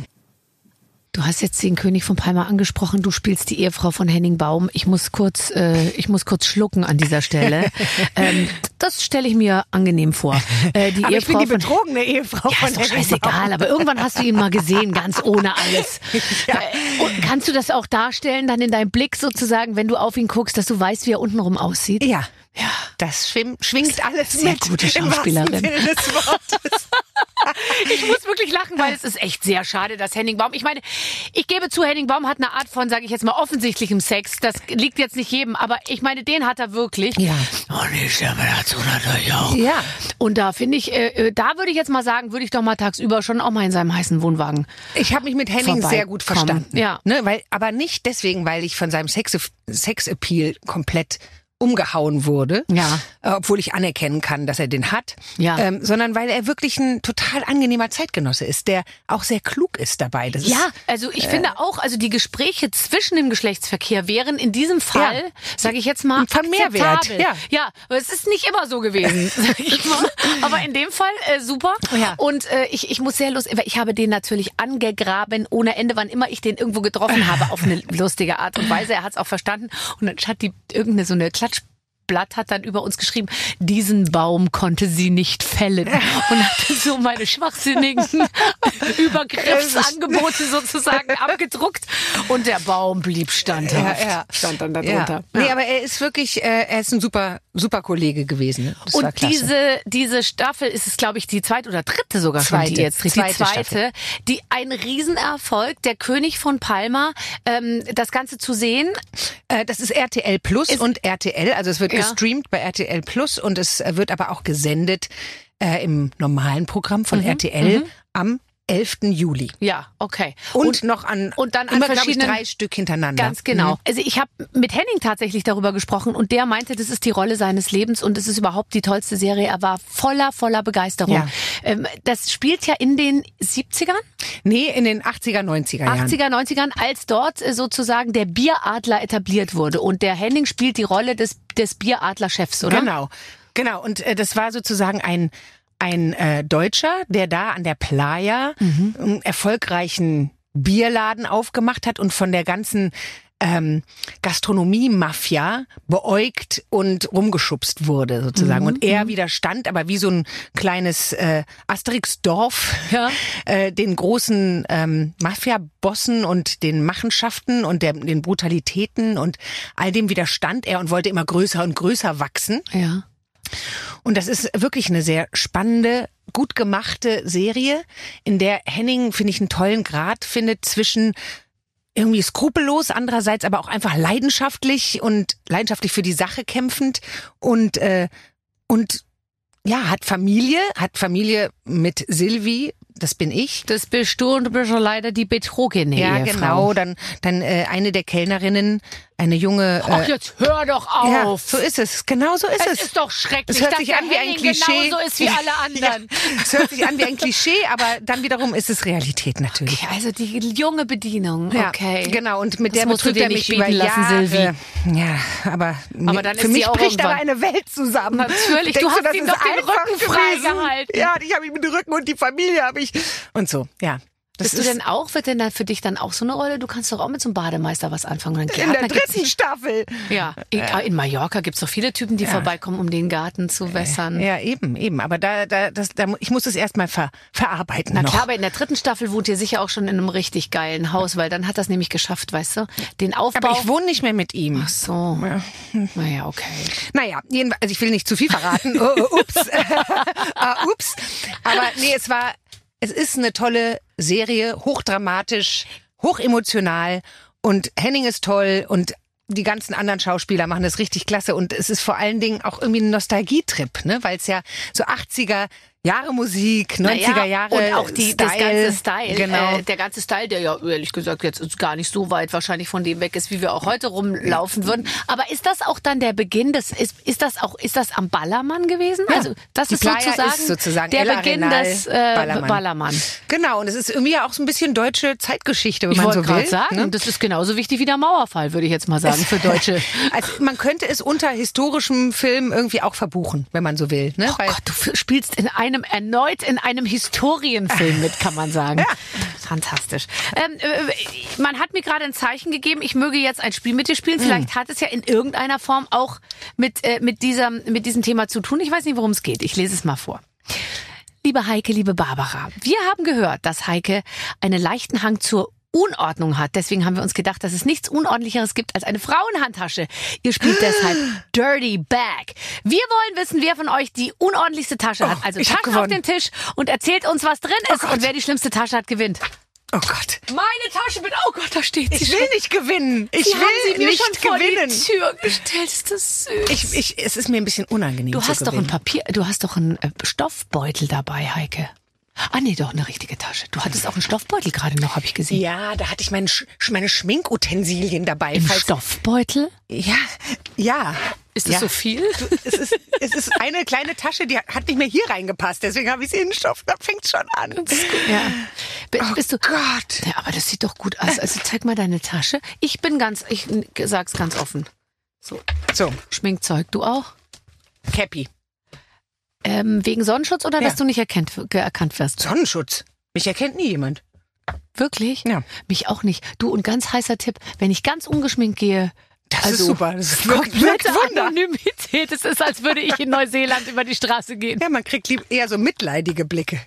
Du hast jetzt den König von Palma angesprochen, du spielst die Ehefrau von Henning Baum. Ich muss kurz, äh, ich muss kurz schlucken an dieser Stelle. ähm, das stelle ich mir angenehm vor. Äh, die Aber Ehefrau ich bin die von betrogene Ehefrau Ja, von ist doch Henning scheißegal, Baum. aber irgendwann hast du ihn mal gesehen, ganz ohne alles. Ja. Äh, Und kannst du das auch darstellen, dann in deinem Blick sozusagen, wenn du auf ihn guckst, dass du weißt, wie er untenrum aussieht? Ja, Ja. das schwim, schwingt alles Sehr mit. gute im wahrsten Schauspielerin. Sinne des Wortes. Ich muss wirklich lachen, weil es ist echt sehr schade, dass Henning Baum, ich meine, ich gebe zu, Henning Baum hat eine Art von, sage ich jetzt mal, offensichtlichem Sex. Das liegt jetzt nicht jedem, aber ich meine, den hat er wirklich. Ja. Und ich stelle mir dazu natürlich auch. Ja. Und da finde ich, äh, da würde ich jetzt mal sagen, würde ich doch mal tagsüber schon auch mal in seinem heißen Wohnwagen. Ich habe mich mit Henning vorbei sehr gut kommen. verstanden. Ja. Ne, weil, aber nicht deswegen, weil ich von seinem Sex, Sexappeal komplett umgehauen wurde, Ja. äh, obwohl ich anerkennen kann, dass er den hat, Ja. ähm, sondern weil er wirklich ein total angenehmer Zeitgenosse ist, der auch sehr klug ist dabei. Das Ja, ist, also ich äh, finde auch, also die Gespräche zwischen dem Geschlechtsverkehr wären in diesem Fall, Ja. sage ich jetzt mal, Von Mehrwert, akzeptabel. ja. ja, aber es ist nicht immer so gewesen, sag ich mal. Aber in dem Fall äh, super. Ja. Und äh, ich, ich muss sehr lustig, weil ich habe den natürlich angegraben ohne Ende, wann immer ich den irgendwo getroffen habe, auf eine lustige Art und Weise. Er hat es auch verstanden. Und dann hat die irgendeine so eine Klatsch Blatt hat dann über uns geschrieben, diesen Baum konnte sie nicht fällen. Und hatte so meine schwachsinnigen Übergriffsangebote sozusagen abgedruckt. Und der Baum blieb standhaft. Ja, ja. Stand dann ja. darunter. Nee, Ja. aber er ist wirklich, äh, er ist ein super, super Kollege gewesen. Ne? Das war Und klasse. diese, diese Staffel ist es, glaube ich, die zweite oder dritte sogar schon, Zweite. die jetzt dreht. Die Zweite zweite, Staffel. die ein Riesenerfolg, der König von Palma, ähm, das Ganze zu sehen. Äh, das ist R T L Plus Ist- und R T L, also es wird Ja. gestreamt bei R T L Plus und es äh, wird aber auch gesendet äh, im normalen Programm von Mhm. R T L am elften Juli. Ja, okay. Und, noch an, und dann an immer, glaub ich, verschiedenen- drei Stück hintereinander. Ganz genau. Mhm. Also ich habe mit Henning tatsächlich darüber gesprochen und der meinte, das ist die Rolle seines Lebens und es ist überhaupt die tollste Serie. Er war voller, voller Begeisterung. Ja. Ähm, das spielt ja in den siebzigern, Nee, in den achtziger, neunziger Jahren. achtziger, neunzigern, als dort äh, sozusagen der Bieradler etabliert wurde. Und der Henning spielt die Rolle des, des Bieradler-Chefs, oder? Genau, genau. Und äh, das war sozusagen ein ein äh, Deutscher, der da an der Playa Mhm. einen erfolgreichen Bierladen aufgemacht hat und von der ganzen ähm, Gastronomie-Mafia beäugt und rumgeschubst wurde sozusagen. Mhm. Und er widerstand, aber wie so ein kleines äh, Asterix-Dorf, Ja. äh, den großen ähm, Mafia-Bossen und den Machenschaften und der, den Brutalitäten und all dem widerstand er und wollte immer größer und größer wachsen. Ja. Und das ist wirklich eine sehr spannende, gut gemachte Serie, in der Henning, finde ich, einen tollen Grad findet zwischen irgendwie skrupellos, andererseits aber auch einfach leidenschaftlich und leidenschaftlich für die Sache kämpfend und äh, und ja, hat Familie, hat Familie mit Sylvie, das bin ich. Das bist du und du bist schon leider die betrogene Ja, Ehefrau. genau, dann dann äh, eine der Kellnerinnen, eine junge äh, Ach, jetzt hör doch ja, auf. so ist es, genau so ist es es. ist doch schrecklich, Es hört dass sich der an wie ein Henning Klischee. genauso ist wie alle anderen. Ja, es hört sich an wie ein Klischee, aber dann wiederum ist es Realität natürlich. Okay, also die junge Bedienung, Ja, okay. genau, und mit Das der musst du betrügt dir er nicht mich über bieten lassen, Jahre. Sylvie. Ja, aber, Aber dann für ist sie mich auch bricht aber irgendwann- eine Welt zusammen. Natürlich, du Denkst hast das ihm ist doch den einfach Rücken frei gewesen? gehalten. Ja, ich habe ihm den Rücken und die Familie habe ich und so, ja. Das Bist du denn auch, wird denn da für dich dann auch so eine Rolle? Du kannst doch auch mit so einem Bademeister was anfangen. Und in der dritten Staffel. Ja, in, in Mallorca gibt's doch viele Typen, die Ja. vorbeikommen, um den Garten zu wässern. Ja, eben, eben. Aber da, da, das, da, ich muss es erstmal ver, verarbeiten Na noch. klar, aber in der dritten Staffel wohnt ihr sicher auch schon in einem richtig geilen Haus, weil dann hat das nämlich geschafft, weißt du? Den Aufbau. aber ich wohne nicht mehr mit ihm. Ach so. Naja, okay. Naja, jedenfalls, also ich will nicht zu viel verraten. Oh, oh, ups. ah, ups. Aber nee, es war, es ist eine tolle Serie, hochdramatisch, hochemotional und Henning ist toll und die ganzen anderen Schauspieler machen das richtig klasse und es ist vor allen Dingen auch irgendwie ein Nostalgietrip, ne, weil es ja so achtziger Jahre Musik, neunziger Jahre und auch die, Style. das ganze Style, Genau. äh, der ganze Style, der ja ehrlich gesagt jetzt gar nicht so weit wahrscheinlich von dem weg ist, wie wir auch heute rumlaufen würden. Aber ist das auch dann der Beginn des, ist, ist das auch, ist das am Ballermann gewesen? Ja. Also das Die ist Playa sozusagen, ist sozusagen der El Beginn Arenal, des äh, Ballermann. Ballermann. Genau, und es ist irgendwie ja auch so ein bisschen deutsche Zeitgeschichte, wenn Ich man wollte so will. gerade sagen, ne? das ist genauso wichtig wie der Mauerfall, würde ich jetzt mal sagen, für Deutsche. Also man könnte es unter historischem Film irgendwie auch verbuchen, wenn man so will. Ne? Oh Weil, Gott, du f- spielst in einem erneut in einem Historienfilm mit, kann man sagen. Ja. Fantastisch. Ähm, äh, man hat mir gerade ein Zeichen gegeben, ich möge jetzt ein Spiel mit dir spielen. Vielleicht hat es ja in irgendeiner Form auch mit, äh, mit, dieser, mit diesem Thema zu tun. Ich weiß nicht, worum es geht. Ich lese es mal vor. Liebe Heike, liebe Barbara, wir haben gehört, dass Heike einen leichten Hang zur Unordnung hat. Deswegen haben wir uns gedacht, dass es nichts Unordentlicheres gibt als eine Frauenhandtasche. Ihr spielt deshalb Dirty Bag. Wir wollen wissen, wer von euch die unordentlichste Tasche hat. Also Taschen auf den Tisch und erzählt uns, was drin ist. Und wer die schlimmste Tasche hat, gewinnt. Oh Gott. Meine Tasche mit, oh Gott, da steht sie Ich schon. will nicht gewinnen. Ich Sie will haben sie mir nicht schon vor gewinnen. die Tür gestellt. Ist das süß? Ich, ich, es ist mir ein bisschen unangenehm du zu hast doch ein gewinnen. Papier, du hast doch einen äh, Stoffbeutel dabei, Heike. Ah nee, doch eine richtige Tasche. Du hattest auch einen Stoffbeutel gerade noch, habe ich gesehen. Ja, da hatte ich meine, Sch meine Schminkutensilien dabei. Im falls- Stoffbeutel? Ja, ja. Ist das ja. so viel? Es ist, es ist eine kleine Tasche, die hat nicht mehr hier reingepasst. Deswegen habe ich sie in den Stoff. Da fängt's schon an. Ja. B Oh bist du? Gott. Ja, aber das sieht doch gut aus. Also zeig mal deine Tasche. Ich bin ganz, ich sag's ganz offen. So, So, Schminkzeug. Du auch? Cappy. Ähm, wegen Sonnenschutz oder Ja. dass du nicht erkennt, erkannt wirst? Sonnenschutz. Mich erkennt nie jemand. Wirklich? Ja. Mich auch nicht. Du, und ganz heißer Tipp, wenn ich ganz ungeschminkt gehe, Das also, ist super. Das ist wirkt, komplette wirkt Wunder. Anonymität. Es ist, als würde ich in Neuseeland über die Straße gehen. Ja, man kriegt lieb eher so mitleidige Blicke.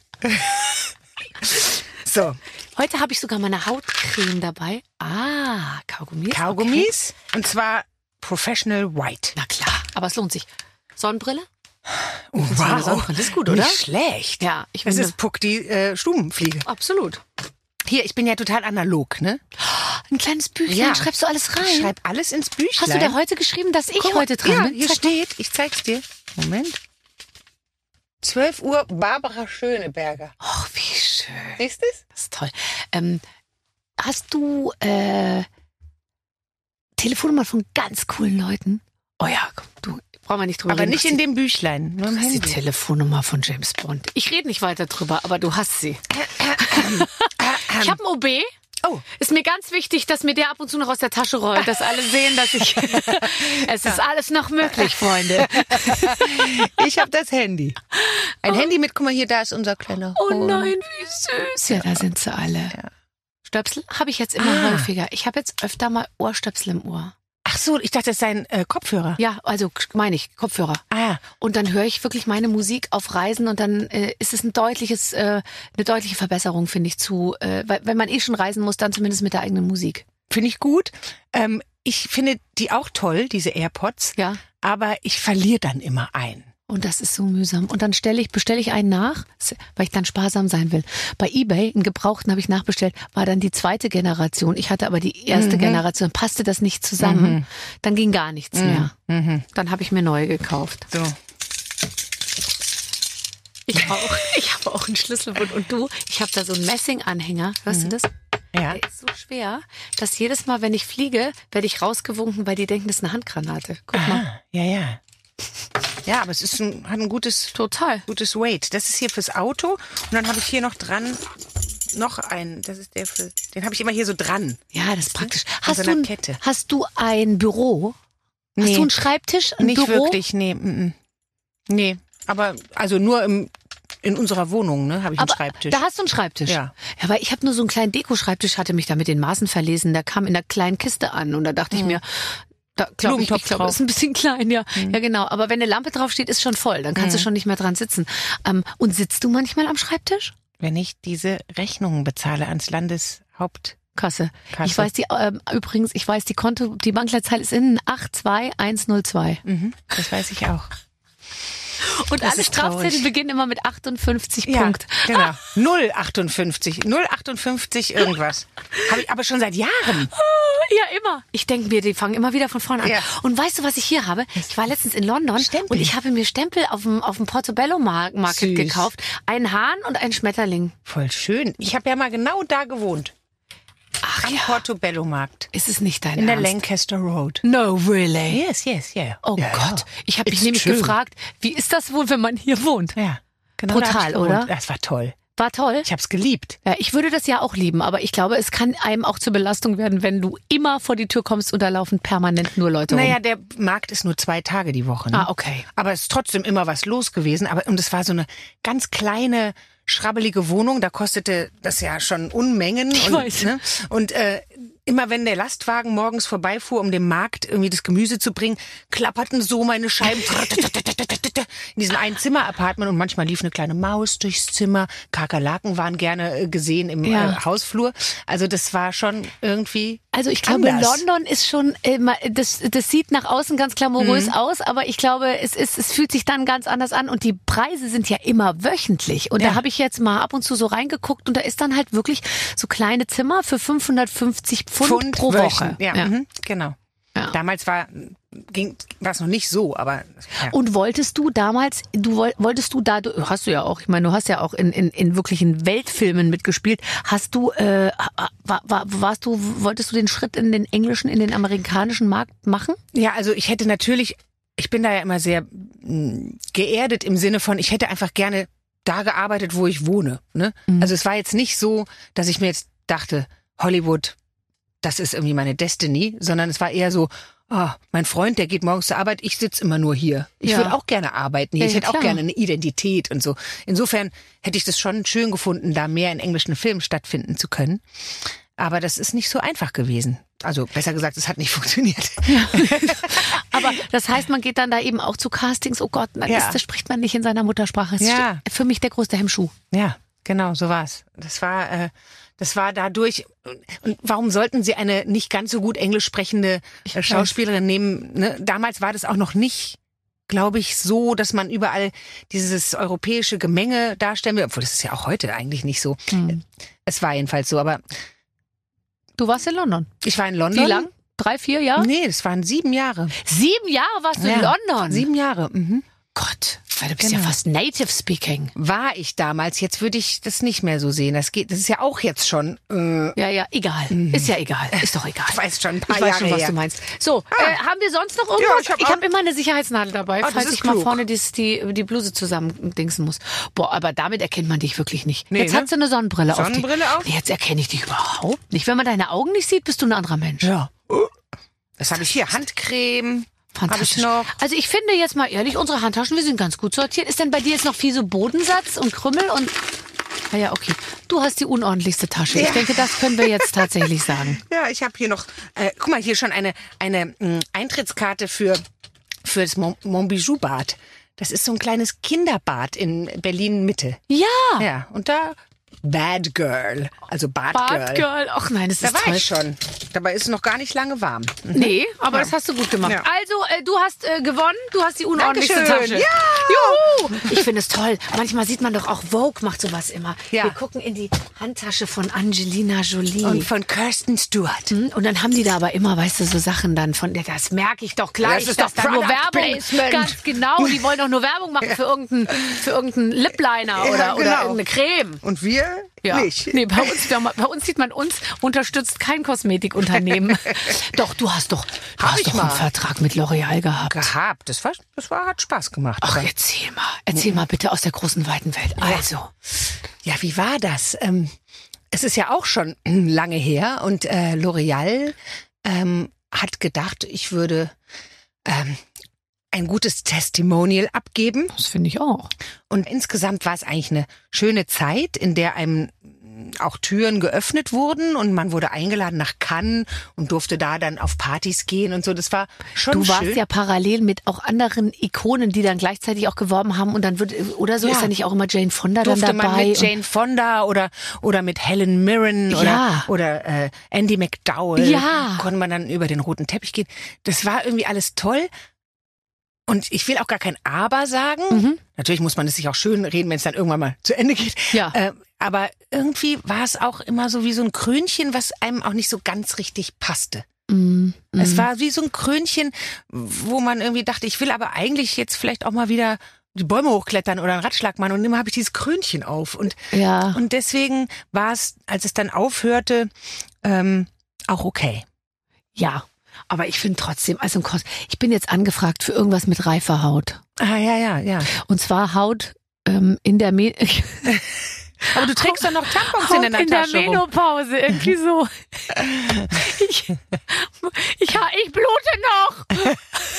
So, Heute habe ich sogar meine Hautcreme dabei. Ah, Kaugummis. Okay. Kaugummis. Und zwar Professional White. Na klar, aber es lohnt sich. Sonnenbrille? Oh, So eine Sonnenbrille ist gut, oder? Nicht schlecht. Ja, ich Das finde. ist Puck, die äh, Stubenfliege. Absolut. Hier, ich bin ja total analog, ne? Ein kleines Büchlein, Ja. schreibst du alles rein? Ich schreibe alles ins Büchlein. Hast du dir heute geschrieben, dass ich Guck mal, heute dran ja, bin? hier Zeig mal. steht, ich zeig's dir. Moment. zwölf Uhr, Barbara Schöneberger. Ach, wie schön. Siehst du's? Das ist toll. Ähm, hast du äh, Telefonnummer von ganz coolen Leuten? Oh ja, komm, du, brauchen wir nicht drüber Aber reden. nicht Du in hast dem Büchlein, nur im die, die Handy. Telefonnummer von James Bond. Ich rede nicht weiter drüber, aber du hast sie. Ich habe ein O B. Oh. Ist mir ganz wichtig, dass mir der ab und zu noch aus der Tasche rollt, dass alle sehen, dass ich... Es ist alles noch möglich, Freunde. Ich habe das Handy. Ein Handy mit, guck mal hier, da ist unser kleiner Oh Hund. nein, wie süß. Ja, da sind sie alle. Stöpsel habe ich jetzt immer Ah. häufiger. Ich habe jetzt öfter mal Ohrstöpsel im Ohr. Ach so, ich dachte, das sei ein äh, Kopfhörer. Ja, also meine ich, Kopfhörer. Ah, Und dann höre ich wirklich meine Musik auf Reisen und dann äh, ist es ein deutliches, äh, eine deutliche Verbesserung, finde ich, zu, äh, weil, wenn man eh schon reisen muss, dann zumindest mit der eigenen Musik. finde ich gut. Ähm, ich finde die auch toll, diese AirPods. Ja. Aber ich verliere dann immer einen. Und das ist so mühsam. Und dann stelle ich, bestelle ich einen nach, weil ich dann sparsam sein will. Bei eBay, einen gebrauchten habe ich nachbestellt, war dann die zweite Generation. Ich hatte aber die erste Mhm. Generation. Passte das nicht zusammen. Mhm. Dann ging gar nichts Mhm. mehr. Mhm. Dann habe ich mir neue gekauft. So. Ich auch. Ich habe auch einen Schlüsselbund. Und du, ich habe da so einen Messinganhänger. Hörst Mhm. du das? Ja. Der ist so schwer, dass jedes Mal, wenn ich fliege, werde ich rausgewunken, weil die denken, das ist eine Handgranate. Guck mal. Ah, ja, ja. Ja, aber es ist ein, hat ein gutes, Total. gutes Weight. Das ist hier fürs Auto. Und dann habe ich hier noch dran noch einen. Das ist der für. Den habe ich immer hier so dran. Ja, das ist praktisch. An Hast so du, einer ein, Kette. hast du ein Büro? Hast Nee. du einen Schreibtisch? Ein Nicht Büro? wirklich, nee. Mm, mm. Nee. Aber also nur im, in unserer Wohnung, ne, habe ich einen Aber Schreibtisch. da hast du einen Schreibtisch. Ja. Ja, weil ich habe nur so einen kleinen Dekoschreibtisch, hatte mich da mit den Maßen verlesen. Der kam in einer kleinen Kiste an und da dachte ich mir, da glaube ich, ich Blumentopf glaube, das ist ein bisschen klein, ja. Ja, genau. Aber wenn eine Lampe draufsteht, ist schon voll. Dann kannst du schon nicht mehr dran sitzen. Ähm, und sitzt du manchmal am Schreibtisch? Wenn ich diese Rechnungen bezahle ans Landeshaupt. Kasse. Kasse. Ich weiß die ähm, übrigens, ich weiß die Konto, die Bankleitzahl ist innen acht zwei eins null zwei. Mhm, das weiß ich auch. Und Das alle ist traurig. Strafzettel beginnen immer mit achtundfünfzig Ja, Punkt. genau. null achtundfünfzig. null achtundfünfzig irgendwas. Habe ich aber schon seit Jahren. Ja, immer. Ich denke mir, die fangen immer wieder von vorne an. Ja. Und weißt du, was ich hier habe? Ich war letztens in London Stempel. und ich habe mir Stempel auf dem, auf dem Portobello Mar- Market Süß. gekauft. Einen Hahn und einen Schmetterling. Voll schön. Ich habe ja mal genau da gewohnt. Ach Am ja. Portobello-Markt. Ist es nicht dein In der Ernst? Lancaster Road. No, really? Yes, yes, yeah. Oh ja, Gott. Ja. Ich habe mich Ist nämlich schön. gefragt, wie ist das wohl, wenn man hier wohnt? Ja, genau. da hab Brutal, ich gewohnt. oder? Das war toll. War toll. Ich habe es geliebt. Ja, ich würde das ja auch lieben, aber ich glaube, es kann einem auch zur Belastung werden, wenn du immer vor die Tür kommst und da laufen permanent nur Leute rum. Naja, der Markt ist nur zwei Tage die Woche. Ne? Ah, okay. Aber es ist trotzdem immer was los gewesen. Aber und es war so eine ganz kleine, schrabbelige Wohnung. Da kostete das ja schon Unmengen. Ich und, weiß. Ne? Und äh, immer wenn der Lastwagen morgens vorbeifuhr, um dem Markt irgendwie das Gemüse zu bringen, klapperten so meine Scheiben in diesem Einzimmer-Apartment und manchmal lief eine kleine Maus durchs Zimmer. Kakerlaken waren gerne gesehen im Ja. äh, Hausflur. Also das war schon irgendwie Also ich glaube, anders. London ist schon immer, das, das sieht nach außen ganz glamourös Mhm. aus, aber ich glaube, es ist, es fühlt sich dann ganz anders an und die Preise sind ja immer wöchentlich. Und Ja. da habe ich jetzt mal ab und zu so reingeguckt und da ist dann halt wirklich so kleine Zimmer für fünfhundertfünfzig Pfund, Pfund pro Woche. Ja, Ja. Mhm, genau. Ja. Damals war ging war es noch nicht so, aber ja. Und wolltest du damals, du woll- wolltest du da, du hast du ja auch, ich meine, du hast ja auch in, in, in wirklichen Weltfilmen mitgespielt. Hast du, äh, war, war, warst du, wolltest du den Schritt in den englischen, in den amerikanischen Markt machen? Ja, also ich hätte natürlich, ich bin da ja immer sehr mh, geerdet im Sinne von, ich hätte einfach gerne da gearbeitet, wo ich wohne. Ne? Mhm. Also es war jetzt nicht so, dass ich mir jetzt dachte, Hollywood, das ist irgendwie meine Destiny, sondern es war eher so, ah, mein Freund, der geht morgens zur Arbeit, ich sitze immer nur hier. Ich Ja. würde auch gerne arbeiten hier, Ja, ich ja, hätte auch klar. gerne eine Identität und so. Insofern hätte ich das schon schön gefunden, da mehr in englischen Filmen stattfinden zu können. Aber das ist nicht so einfach gewesen. Also besser gesagt, es hat nicht funktioniert. Aber das heißt, man geht dann da eben auch zu Castings. Oh Gott, dann Ja. ist, das spricht man nicht in seiner Muttersprache. Das Ja. ist für mich der größte Hemmschuh. Ja, genau, so war's. Das war, äh, das war dadurch. Und warum sollten Sie eine nicht ganz so gut Englisch sprechende äh, Schauspielerin nehmen? Ne? Damals war das auch noch nicht, glaube ich, so, dass man überall dieses europäische Gemenge darstellen will. Obwohl, das ist ja auch heute eigentlich nicht so. Hm. Es war jedenfalls so. Aber Du warst in London. ich war in London. Wie lang? Drei, vier Jahre? Nee, das waren sieben Jahre. Sieben Jahre warst du in Ja. London? Sieben Jahre. Mhm. Gott, weil du bist Genau. ja fast native speaking. War ich damals. Jetzt würde ich das nicht mehr so sehen. Das geht. Das ist ja auch jetzt schon. Äh, Ja, ja, egal. Ist ja egal. Ist doch egal. ich weiß schon ein paar Ich weiß Jahre schon, was her. du meinst. So, äh, haben wir sonst noch irgendwas? Ja, ich hab ich auch- habe immer eine Sicherheitsnadel dabei, Ah, das falls ist ich mal klug. vorne die, die, die Bluse zusammendingsen muss. Boah, aber damit erkennt man dich wirklich nicht. Nee, Jetzt ne? hat sie eine Sonnenbrille, Sonnenbrille auf. auf? Die. Jetzt erkenne ich dich überhaupt nicht. Wenn man deine Augen nicht sieht, bist du ein anderer Mensch. Ja. Was habe ich hier? Handcreme. Habe ich Fantastisch. noch. Also ich finde jetzt mal ehrlich, unsere Handtaschen, wir sind ganz gut sortiert. Ist denn bei dir jetzt noch viel so Bodensatz und Krümmel und... Ah ja, okay. Du hast die unordentlichste Tasche. Ich Ja. denke, das können wir jetzt tatsächlich sagen. Ja, ich habe hier noch, äh, guck mal, hier schon eine, eine mh, Eintrittskarte für, für das Mon- Montbijou-Bad. Das ist so ein kleines Kinderbad in Berlin-Mitte. Ja, Ja, und da Bad Girl, also Badgirl. Badgirl. Ach nein, das Da ist war toll. ich schon. Dabei ist es noch gar nicht lange warm. Nee, aber das hast du gut gemacht. Ja. Also, äh, du hast äh, gewonnen. Du hast die unordentlichste Dankeschön. Tasche. Ja. Juhu! Ich finde es toll. Manchmal sieht man doch auch Vogue macht sowas immer. Ja. Wir gucken in die Handtasche von Angelina Jolie. Und von Kirsten Stewart. Hm, Und dann haben die da aber immer, weißt du, so Sachen dann von, ja, das merke ich doch gleich, Das ist dass doch da nur Product Werbung, Placement. ganz genau, die wollen doch nur Werbung machen für irgendeinen für irgendeinen Lip-Liner Ja, oder, oder genau. irgendeine Creme. Und wir Ja. nicht. Nee, bei uns, bei uns sieht man uns, unterstützt kein Kosmetikunternehmen. Doch, du hast doch, du Hab hast ich doch mal. einen Vertrag mit L'Oreal gehabt. Gehabt. Das war, das war, hat Spaß gemacht. Ach, Aber- erzähl mal. Erzähl mal bitte aus der großen, weiten Welt. Also. Ja, wie war das? Ähm, es ist ja auch schon lange her und äh, L'Oreal ähm, hat gedacht, ich würde ähm, ein gutes Testimonial abgeben. Das finde ich auch. Und insgesamt war es eigentlich eine schöne Zeit, in der einem auch Türen geöffnet wurden und man wurde eingeladen nach Cannes und durfte da dann auf Partys gehen und so. Das war schon Du schön. warst ja parallel mit auch anderen Ikonen, die dann gleichzeitig auch geworben haben und dann wird, oder so Ja. ist ja nicht auch immer Jane Fonda dann durfte dabei. man mit und- Jane Fonda oder oder mit Helen Mirren oder Ja. oder äh, Andy McDowell Ja. konnte man dann über den roten Teppich gehen. Das war irgendwie alles toll. Und ich will auch gar kein Aber sagen. Mhm. Natürlich muss man es sich auch schön reden, wenn es dann irgendwann mal zu Ende geht. Ja. Äh, aber irgendwie war es auch immer so wie so ein Krönchen, was einem auch nicht so ganz richtig passte. Mm, mm. Es war wie so ein Krönchen, wo man irgendwie dachte, ich will aber eigentlich jetzt vielleicht auch mal wieder die Bäume hochklettern oder einen Ratschlag machen und immer habe ich dieses Krönchen auf. Und, Ja. und deswegen war es, als es dann aufhörte, ähm, auch okay. Ja. Aber ich finde trotzdem, also ein Kos- ich bin jetzt angefragt für irgendwas mit reifer Haut. Ah, ja, ja, ja. Und zwar Haut ähm, in der Me Aber du trägst doch noch Tampons Haut in deiner in der Tasche rum. Menopause, irgendwie so. Ich, ich, ha- ich blute noch.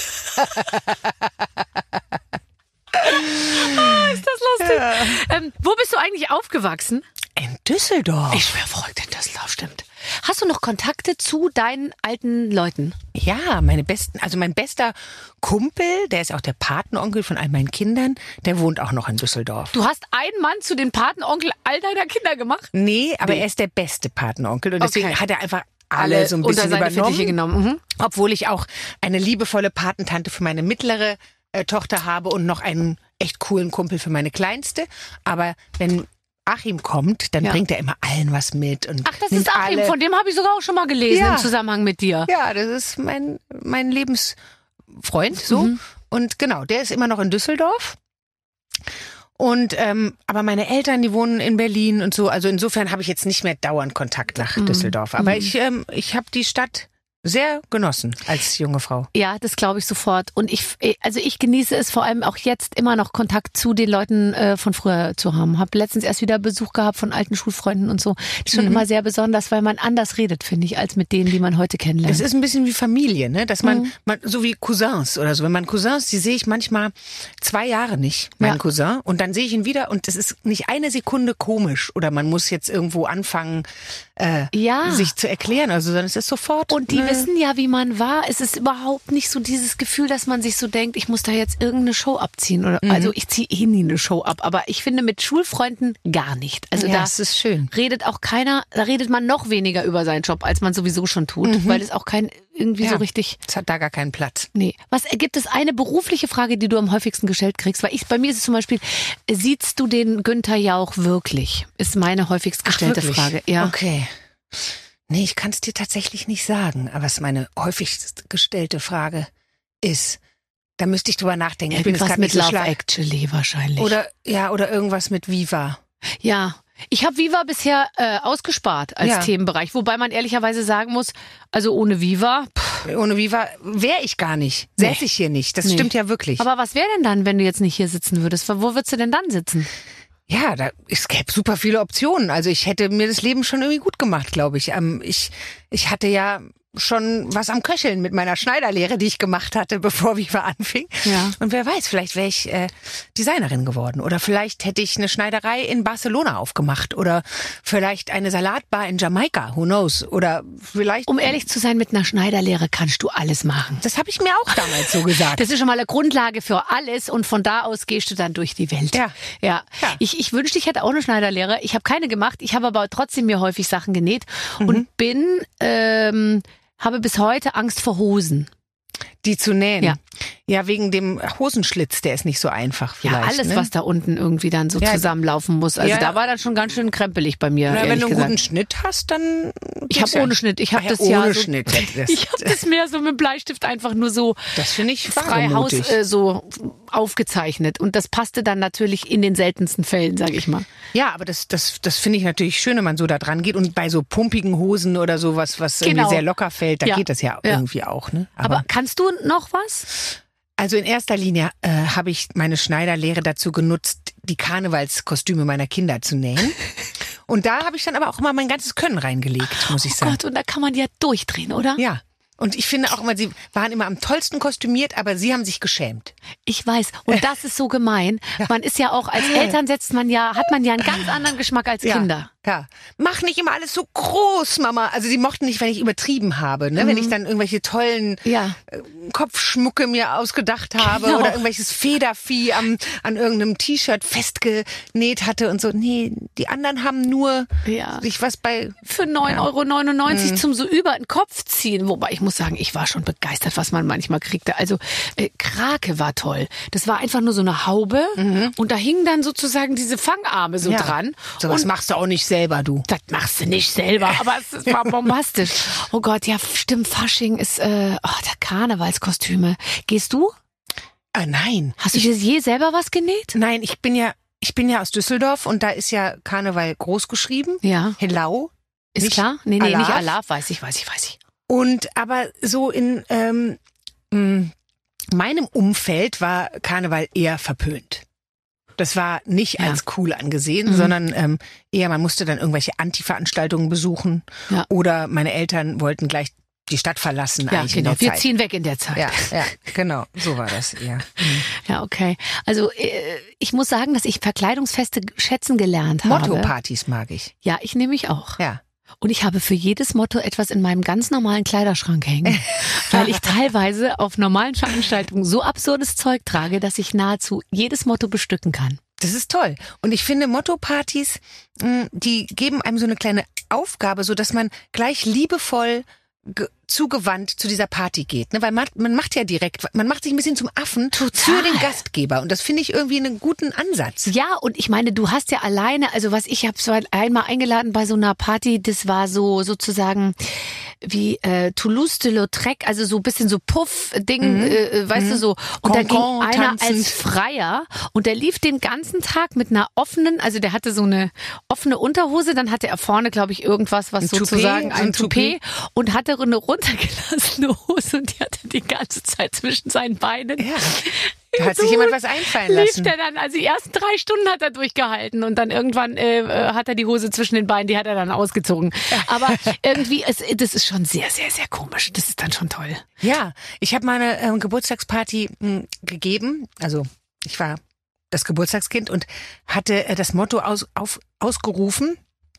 Ah, ist das lustig. Ähm, wo bist du eigentlich aufgewachsen? In Düsseldorf. Ich schwör verrückt, in Düsseldorf, stimmt. Hast Hast du noch Kontakte zu deinen alten Leuten? Ja, meine besten, also mein bester Kumpel, der ist auch der Patenonkel von all meinen Kindern, der wohnt auch noch in Düsseldorf. Du hast einen Mann zu den Patenonkel all deiner Kinder gemacht? Nee, aber Nee. er ist der beste Patenonkel und deswegen Okay. hat er einfach alle so ein unter bisschen seine übernommen. Fittiche genommen. Mhm. Obwohl ich auch eine liebevolle Patentante für meine mittlere äh, Tochter habe und noch einen echt coolen Kumpel für meine kleinste. Aber wenn Achim kommt, dann Ja. bringt er immer allen was mit. Und Ach, das nimmt ist Achim, alle. von dem habe ich sogar auch schon mal gelesen Ja. im Zusammenhang mit dir. Ja, das ist mein, mein Lebensfreund, so. Mhm. Und genau, der ist immer noch in Düsseldorf. Und, ähm, aber meine Eltern, die wohnen in Berlin und so. Also insofern habe ich jetzt nicht mehr dauernd Kontakt nach Mhm. Düsseldorf. Aber Mhm. ich, ähm, ich habe die Stadt sehr genossen als junge Frau. Ja, das glaube ich sofort. Und ich, also ich genieße es vor allem auch jetzt immer noch Kontakt zu den Leuten äh, von früher zu haben. Hab letztens erst wieder Besuch gehabt von alten Schulfreunden und so. Das ist schon Mhm. immer sehr besonders, weil man anders redet, finde ich, als mit denen, die man heute kennenlernt. Das ist ein bisschen wie Familie, ne? Dass man, Mhm. man so wie Cousins oder so. Wenn man Cousins, die sehe ich manchmal zwei Jahre nicht, meinen Ja. Cousin. Und dann sehe ich ihn wieder und es ist nicht eine Sekunde komisch. Oder man muss jetzt irgendwo anfangen, äh, Ja. sich zu erklären. Also sondern es ist sofort. Und die ne? wissen ja, wie man war. Es ist überhaupt nicht so dieses Gefühl, dass man sich so denkt, ich muss da jetzt irgendeine Show abziehen. Oder, Mhm. Also ich ziehe eh nie eine Show ab. Aber ich finde mit Schulfreunden gar nicht. Also ja, da das ist schön. redet auch keiner, da redet man noch weniger über seinen Job, als man sowieso schon tut. Weil es auch kein irgendwie Ja. so richtig... Es hat da gar keinen Platz. Nee. Was gibt es eine berufliche Frage, die du am häufigsten gestellt kriegst? Weil ich, bei mir ist es zum Beispiel, siehst du den Günther Jauch wirklich? Ist meine häufigst gestellte wirklich? Frage. Ja. Okay. Nee, ich kann es dir tatsächlich nicht sagen. Aber was meine häufigst gestellte Frage ist, da müsste ich drüber nachdenken. Ich bin jetzt Irgendwas gerade mit nicht so Love schlau. Actually wahrscheinlich. Oder ja, oder irgendwas mit Viva. Ja. Ich habe Viva bisher äh, ausgespart als Ja. Themenbereich, wobei man ehrlicherweise sagen muss, also ohne Viva, pff, Ohne Viva wäre ich gar nicht. Säße Nee. ich hier nicht. Das Nee. stimmt ja wirklich. aber was wäre denn dann, wenn du jetzt nicht hier sitzen würdest? Wo würdest du denn dann sitzen? Ja, da, es gäbe super viele Optionen. Also ich hätte mir das Leben schon irgendwie gut gemacht, glaube ich. Ähm, ich. Ich hatte ja schon was am Köcheln mit meiner Schneiderlehre, die ich gemacht hatte, bevor Viva anfing. Ja. Und wer weiß, vielleicht wäre ich äh, Designerin geworden. Oder vielleicht hätte ich eine Schneiderei in Barcelona aufgemacht. Oder vielleicht eine Salatbar in Jamaika. Who knows? Oder vielleicht... Um ehrlich zu sein, mit einer Schneiderlehre kannst du alles machen. Das habe ich mir auch damals so gesagt. Das ist schon mal eine Grundlage für alles und von da aus gehst du dann durch die Welt. Ja. Ja. Ja. Ich, ich wünschte, ich hätte auch eine Schneiderlehre. Ich habe keine gemacht. Ich habe aber trotzdem mir häufig Sachen genäht und bin, ähm, habe bis heute Angst vor Hosen. Die zu nähen. Ja. Ja, wegen dem Hosenschlitz, der ist nicht so einfach vielleicht. Ja, alles, ne? was da unten irgendwie dann so Ja. zusammenlaufen muss. Also Ja. da war dann schon ganz schön krempelig bei mir, Na, wenn ehrlich du einen gesagt. guten Schnitt hast, dann... Ich geht's habe ja. ohne Schnitt. Ich habe Ach ja, das ja ohne so, Schnitt. Das, ich habe das mehr so mit Bleistift einfach nur so das finde ich frei Haus wagemutig. äh, so aufgezeichnet und das passte dann natürlich in den seltensten Fällen, sage ich mal. Ja, aber das, das, das finde ich natürlich schön, wenn man so da dran geht. Und bei so pumpigen Hosen oder sowas, was Genau. irgendwie sehr locker fällt, da Ja. geht das ja, Ja. irgendwie auch. Ne? Aber, kannst du noch was? Also in erster Linie äh, habe ich meine Schneiderlehre dazu genutzt, die Karnevalskostüme meiner Kinder zu nähen. Und da habe ich dann aber auch immer mein ganzes Können reingelegt, muss ich Oh sagen. Gott, und da kann man ja durchdrehen, oder? Ja. Und ich finde auch immer, sie waren immer am tollsten kostümiert, aber sie haben sich geschämt. Ich weiß. Und das ist so gemein. Man ist ja auch, als Eltern setzt man ja, hat man ja einen ganz anderen Geschmack als Kinder. Ja, ja. Mach nicht immer alles so groß, Mama. Also sie mochten nicht, wenn ich übertrieben habe, ne? Wenn ich dann irgendwelche tollen Ja. äh, Kopfschmucke mir ausgedacht habe Genau. oder irgendwelches Federvieh am, an irgendeinem T-Shirt festgenäht hatte und so. Nee, die anderen haben nur Ja. sich was bei... Für neun Euro neunundneunzig zum so über den Kopf ziehen. Wobei ich muss sagen, ich war schon begeistert, was man manchmal kriegte. Also äh, Krake war toll. Das war einfach nur so eine Haube und da hingen dann sozusagen diese Fangarme so Ja. dran. Sowas Und machst du auch nicht selber, du. das machst du nicht selber, aber es, es war bombastisch. Oh Gott, ja, stimmt, Fasching ist äh, oh, der Karnevalskostüme. Gehst du? Ah, nein. Hast du dir je selber was genäht? Nein, ich bin ja, ich bin ja aus Düsseldorf und da ist ja Karneval groß geschrieben. Ja. Hello. Ist Nicht klar? Nee, nee, Alaf? nicht Alaf, weiß ich, weiß ich, weiß ich. Und aber so in ähm, mh, meinem Umfeld war Karneval eher verpönt. Das war nicht Ja. als cool angesehen, Mhm. sondern ähm, eher man musste dann irgendwelche Anti-Veranstaltungen besuchen Ja. oder meine Eltern wollten gleich die Stadt verlassen Ja, eigentlich genau. in der Wir Zeit. ziehen weg in der Zeit. Ja, ja, genau, so war das eher. Ja, okay. Also äh, ich muss sagen, dass ich Verkleidungsfeste schätzen gelernt habe. Motto-Partys mag ich. Ja, ich nehme mich auch. Ja. Und ich habe für jedes Motto etwas in meinem ganz normalen Kleiderschrank hängen, weil ich teilweise auf normalen Veranstaltungen so absurdes Zeug trage, dass ich nahezu jedes Motto bestücken kann. Das ist toll. Und ich finde Motto-Partys, die geben einem so eine kleine Aufgabe, so dass man gleich liebevoll ge- zugewandt zu dieser Party geht, ne? Weil man, man macht ja direkt, man macht sich ein bisschen zum Affen Total. für den Gastgeber und das finde ich irgendwie einen guten Ansatz. Ja, und ich meine, du hast ja alleine, also was ich habe so einmal eingeladen bei so einer Party, das war so sozusagen wie äh, Toulouse de Lautrec, also so ein bisschen so Puff-Ding, mhm. äh, weißt mhm. du so. Und da ging Concon, einer tanzend. als Freier und der lief den ganzen Tag mit einer offenen, also der hatte so eine offene Unterhose, dann hatte er vorne, glaube ich, irgendwas, was ein sozusagen Toupet, ein ein Toupet und hatte eine runtergelassene Hose und die hatte die ganze Zeit zwischen seinen Beinen. Ja. Da hat sich jemand was einfallen lief lassen. der dann, also die ersten drei Stunden hat er durchgehalten und dann irgendwann äh, hat er die Hose zwischen den Beinen, die hat er dann ausgezogen. Aber irgendwie, es, das ist schon sehr, sehr, sehr komisch. Das ist dann schon toll. Ja, ich habe mal eine äh, Geburtstagsparty mh, gegeben. Also ich war das Geburtstagskind und hatte äh, das Motto aus, auf, ausgerufen,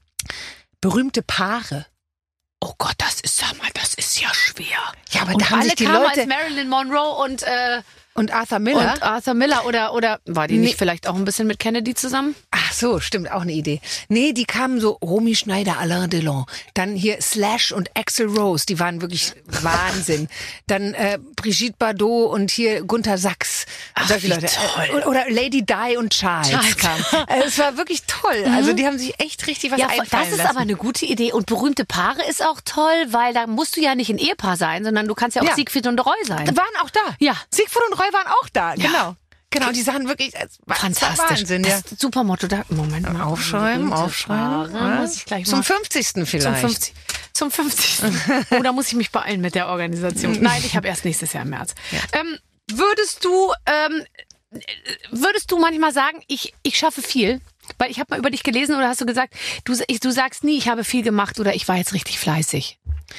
berühmte Paare. Oh Gott, das ist, sag mal, das ist ja schwer. Ja, aber und da haben alle sich die kamen Leute als Marilyn Monroe und äh, und Arthur Miller. und Arthur Miller oder oder war die Nee. nicht vielleicht auch ein bisschen mit Kennedy zusammen? Ach so, stimmt, auch eine Idee. Nee, die kamen so Romy Schneider, Alain Delon. Dann hier Slash und Axl Rose, die waren wirklich Wahnsinn. Dann äh, Brigitte Bardot und hier Gunther Sachs. Ach, Solche wie Leute. toll. Äh, Oder Lady Di und Charles, Charles. kamen. Äh, Es war wirklich toll. Also die haben sich echt richtig was Ja, einfallen das ist lassen. aber eine gute Idee. Und berühmte Paare ist auch toll, weil da musst du ja nicht ein Ehepaar sein, sondern du kannst ja auch Ja. Siegfried und Roy sein. Waren auch da. Ja. Siegfried und Roy waren auch da. Ja. Genau. Genau, und die sahen wirklich es war, es war Fantastisch. Wahnsinn, das ja. ist ein super Motto. Da, Moment mal. Aufschreiben, Berühmte aufschreiben. Paare. Muss ich gleich Zum mal. fünfzigsten Zum vielleicht. fünfzig. Zum fünfzigsten Oh, da muss ich mich beeilen mit der Organisation. Nein, ich habe erst nächstes Jahr im März. Ähm, würdest du, ähm, würdest du manchmal sagen, ich, ich schaffe viel? Weil ich habe mal über dich gelesen oder hast du gesagt, du, ich, du sagst nie, ich habe viel gemacht oder ich war jetzt richtig fleißig.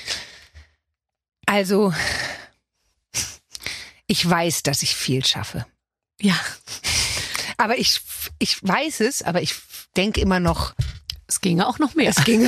Also, ich weiß, dass ich viel schaffe. Ja. Aber ich, ich weiß es, aber ich denke immer noch, Es ginge auch noch mehr. es ginge.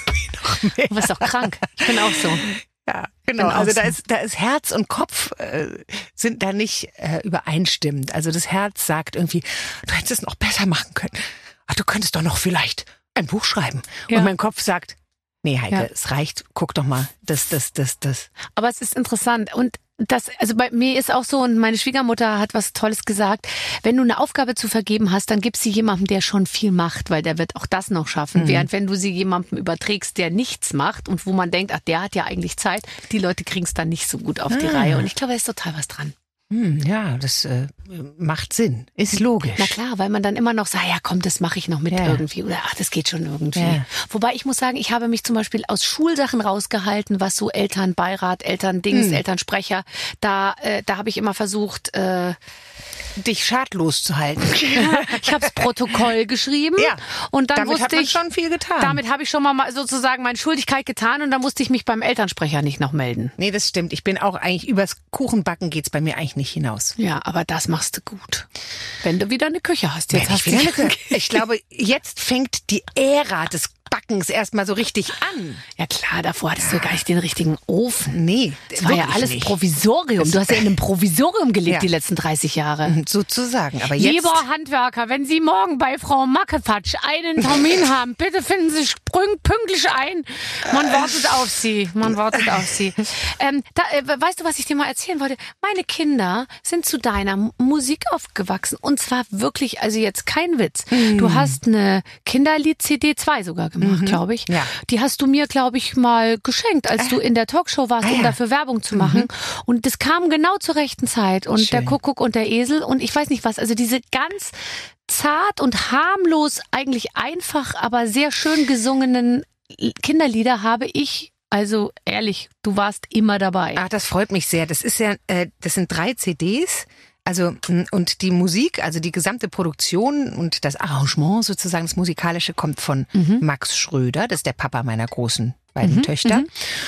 Du bist auch krank. Ich bin auch so. Ja, genau. Bin auch Also da so. ist, da ist Herz und Kopf äh, sind da nicht äh, übereinstimmend. Also das Herz sagt irgendwie, du hättest es noch besser machen können. Ach, du könntest doch noch vielleicht ein Buch schreiben. Ja. Und mein Kopf sagt, nee, Heike, Ja. es reicht. Guck doch mal, das, das, das, das. Aber es ist interessant und das, also bei mir ist auch so und meine Schwiegermutter hat was Tolles gesagt. Wenn du eine Aufgabe zu vergeben hast, dann gib sie jemandem, der schon viel macht, weil der wird auch das noch schaffen. Mhm. Während wenn du sie jemandem überträgst, der nichts macht und wo man denkt, ach, der hat ja eigentlich Zeit, die Leute kriegen es dann nicht so gut auf die Ah. Reihe. Und ich glaube, da ist total was dran. Hm, ja, das äh, macht Sinn. Ist logisch. Na klar, weil man dann immer noch sagt, ja komm, das mache ich noch mit Ja. irgendwie oder ach, das geht schon irgendwie. Ja. Wobei ich muss sagen, ich habe mich zum Beispiel aus Schulsachen rausgehalten, was so Elternbeirat, Elterndings, Hm. Elternsprecher, da äh, da habe ich immer versucht, äh, Dich schadlos zu halten. ich habe das Protokoll geschrieben Ja, und dann damit wusste hat man ich, schon viel getan. damit habe ich schon mal sozusagen meine Schuldigkeit getan und dann musste ich mich beim Elternsprecher nicht noch melden. Nee, das stimmt. Ich bin auch eigentlich, übers Kuchenbacken geht's bei mir eigentlich nicht hinaus. Ja, aber das machst du gut. Wenn du wieder eine Küche hast. Jetzt Wenn hast ich, wieder du eine Küche- ich glaube, jetzt fängt die Ära des Backens erstmal so richtig an. Ja klar, davor hattest du gar nicht den richtigen Ofen. Nee, Das war ja wirklich alles nicht. Provisorium. Du hast ja in einem Provisorium gelebt Ja. die letzten dreißig Jahre. Sozusagen. Aber jetzt. Lieber Handwerker, wenn Sie morgen bei Frau Mackefatsch einen Termin haben, bitte finden Sie sich prün- pünktlich ein. Man wartet auf Sie. Man wartet auf Sie. Ähm, da, äh, weißt du, was ich dir mal erzählen wollte? Meine Kinder sind zu deiner M- Musik aufgewachsen. Und zwar wirklich, also jetzt kein Witz. Du hast eine Kinderlied-C D zwei sogar gemacht, glaube ich. Ja. Die hast du mir, glaube ich, mal geschenkt, als du in der Talkshow warst, Ah, um ja. dafür Werbung zu machen. Und das kam genau zur rechten Zeit. Und der Schön. Kuckuck und der Esel und ich weiß nicht was. Also diese ganz zart und harmlos, eigentlich einfach, aber sehr schön gesungenen Kinderlieder habe ich, also ehrlich, du warst immer dabei. Ach, das freut mich sehr. Das ist ja, äh, das sind drei C Ds. Also, mh, und die Musik, also die gesamte Produktion und das Arrangement sozusagen, das Musikalische kommt von Max Schröder, das ist der Papa meiner großen beiden Töchter.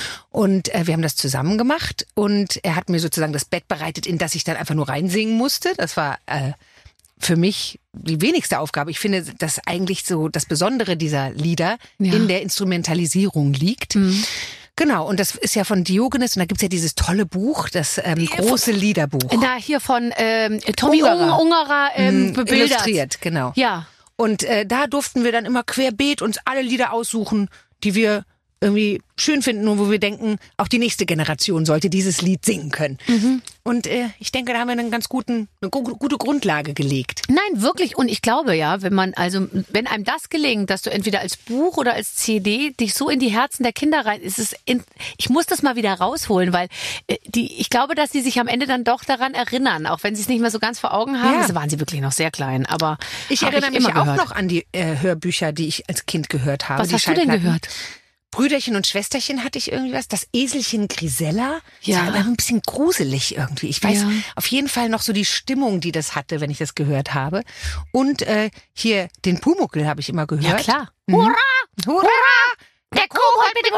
Und äh, wir haben das zusammen gemacht und er hat mir sozusagen das Bett bereitet, in das ich dann einfach nur reinsingen musste. Das war äh, für mich die wenigste Aufgabe. Ich finde, dass eigentlich so das Besondere dieser Lieder Ja. in der Instrumentalisierung liegt. Mhm. Genau, und das ist ja von Diogenes und da gibt's ja dieses tolle Buch, das ähm, große Liederbuch. Na, hier von ähm, Tommy Ungerer. Ungerer ähm, Mm, bebildert. illustriert, genau. Ja. Und äh, da durften wir dann immer querbeet uns alle Lieder aussuchen, die wir irgendwie schön finden und wo wir denken, auch die nächste Generation sollte dieses Lied singen können. Mhm. Und äh, ich denke, da haben wir einen ganz guten, eine gu- gute Grundlage gelegt. Nein, wirklich. Und ich glaube ja, wenn man, also, wenn einem das gelingt, dass du entweder als Buch oder als C D dich so in die Herzen der Kinder rein, ist es, in, ich muss das mal wieder rausholen, weil äh, die, ich glaube, dass sie sich am Ende dann doch daran erinnern, auch wenn sie es nicht mehr so ganz vor Augen haben. Ja. Also waren sie wirklich noch sehr klein, aber Ich hab erinnere mich immer auch gehört. noch an die äh, Hörbücher, die ich als Kind gehört habe. Was die hast du denn Schallplatten. gehört? Brüderchen und Schwesterchen hatte ich irgendwie was. Das Eselchen Grisella. Ja. Das war aber ein bisschen gruselig irgendwie. Ich weiß Ja. auf jeden Fall noch so die Stimmung, die das hatte, wenn ich das gehört habe. Und äh, hier den Pumuckl habe ich immer gehört. Ja, klar. Mhm. Hurra! Hurra! Der Kobold mit dem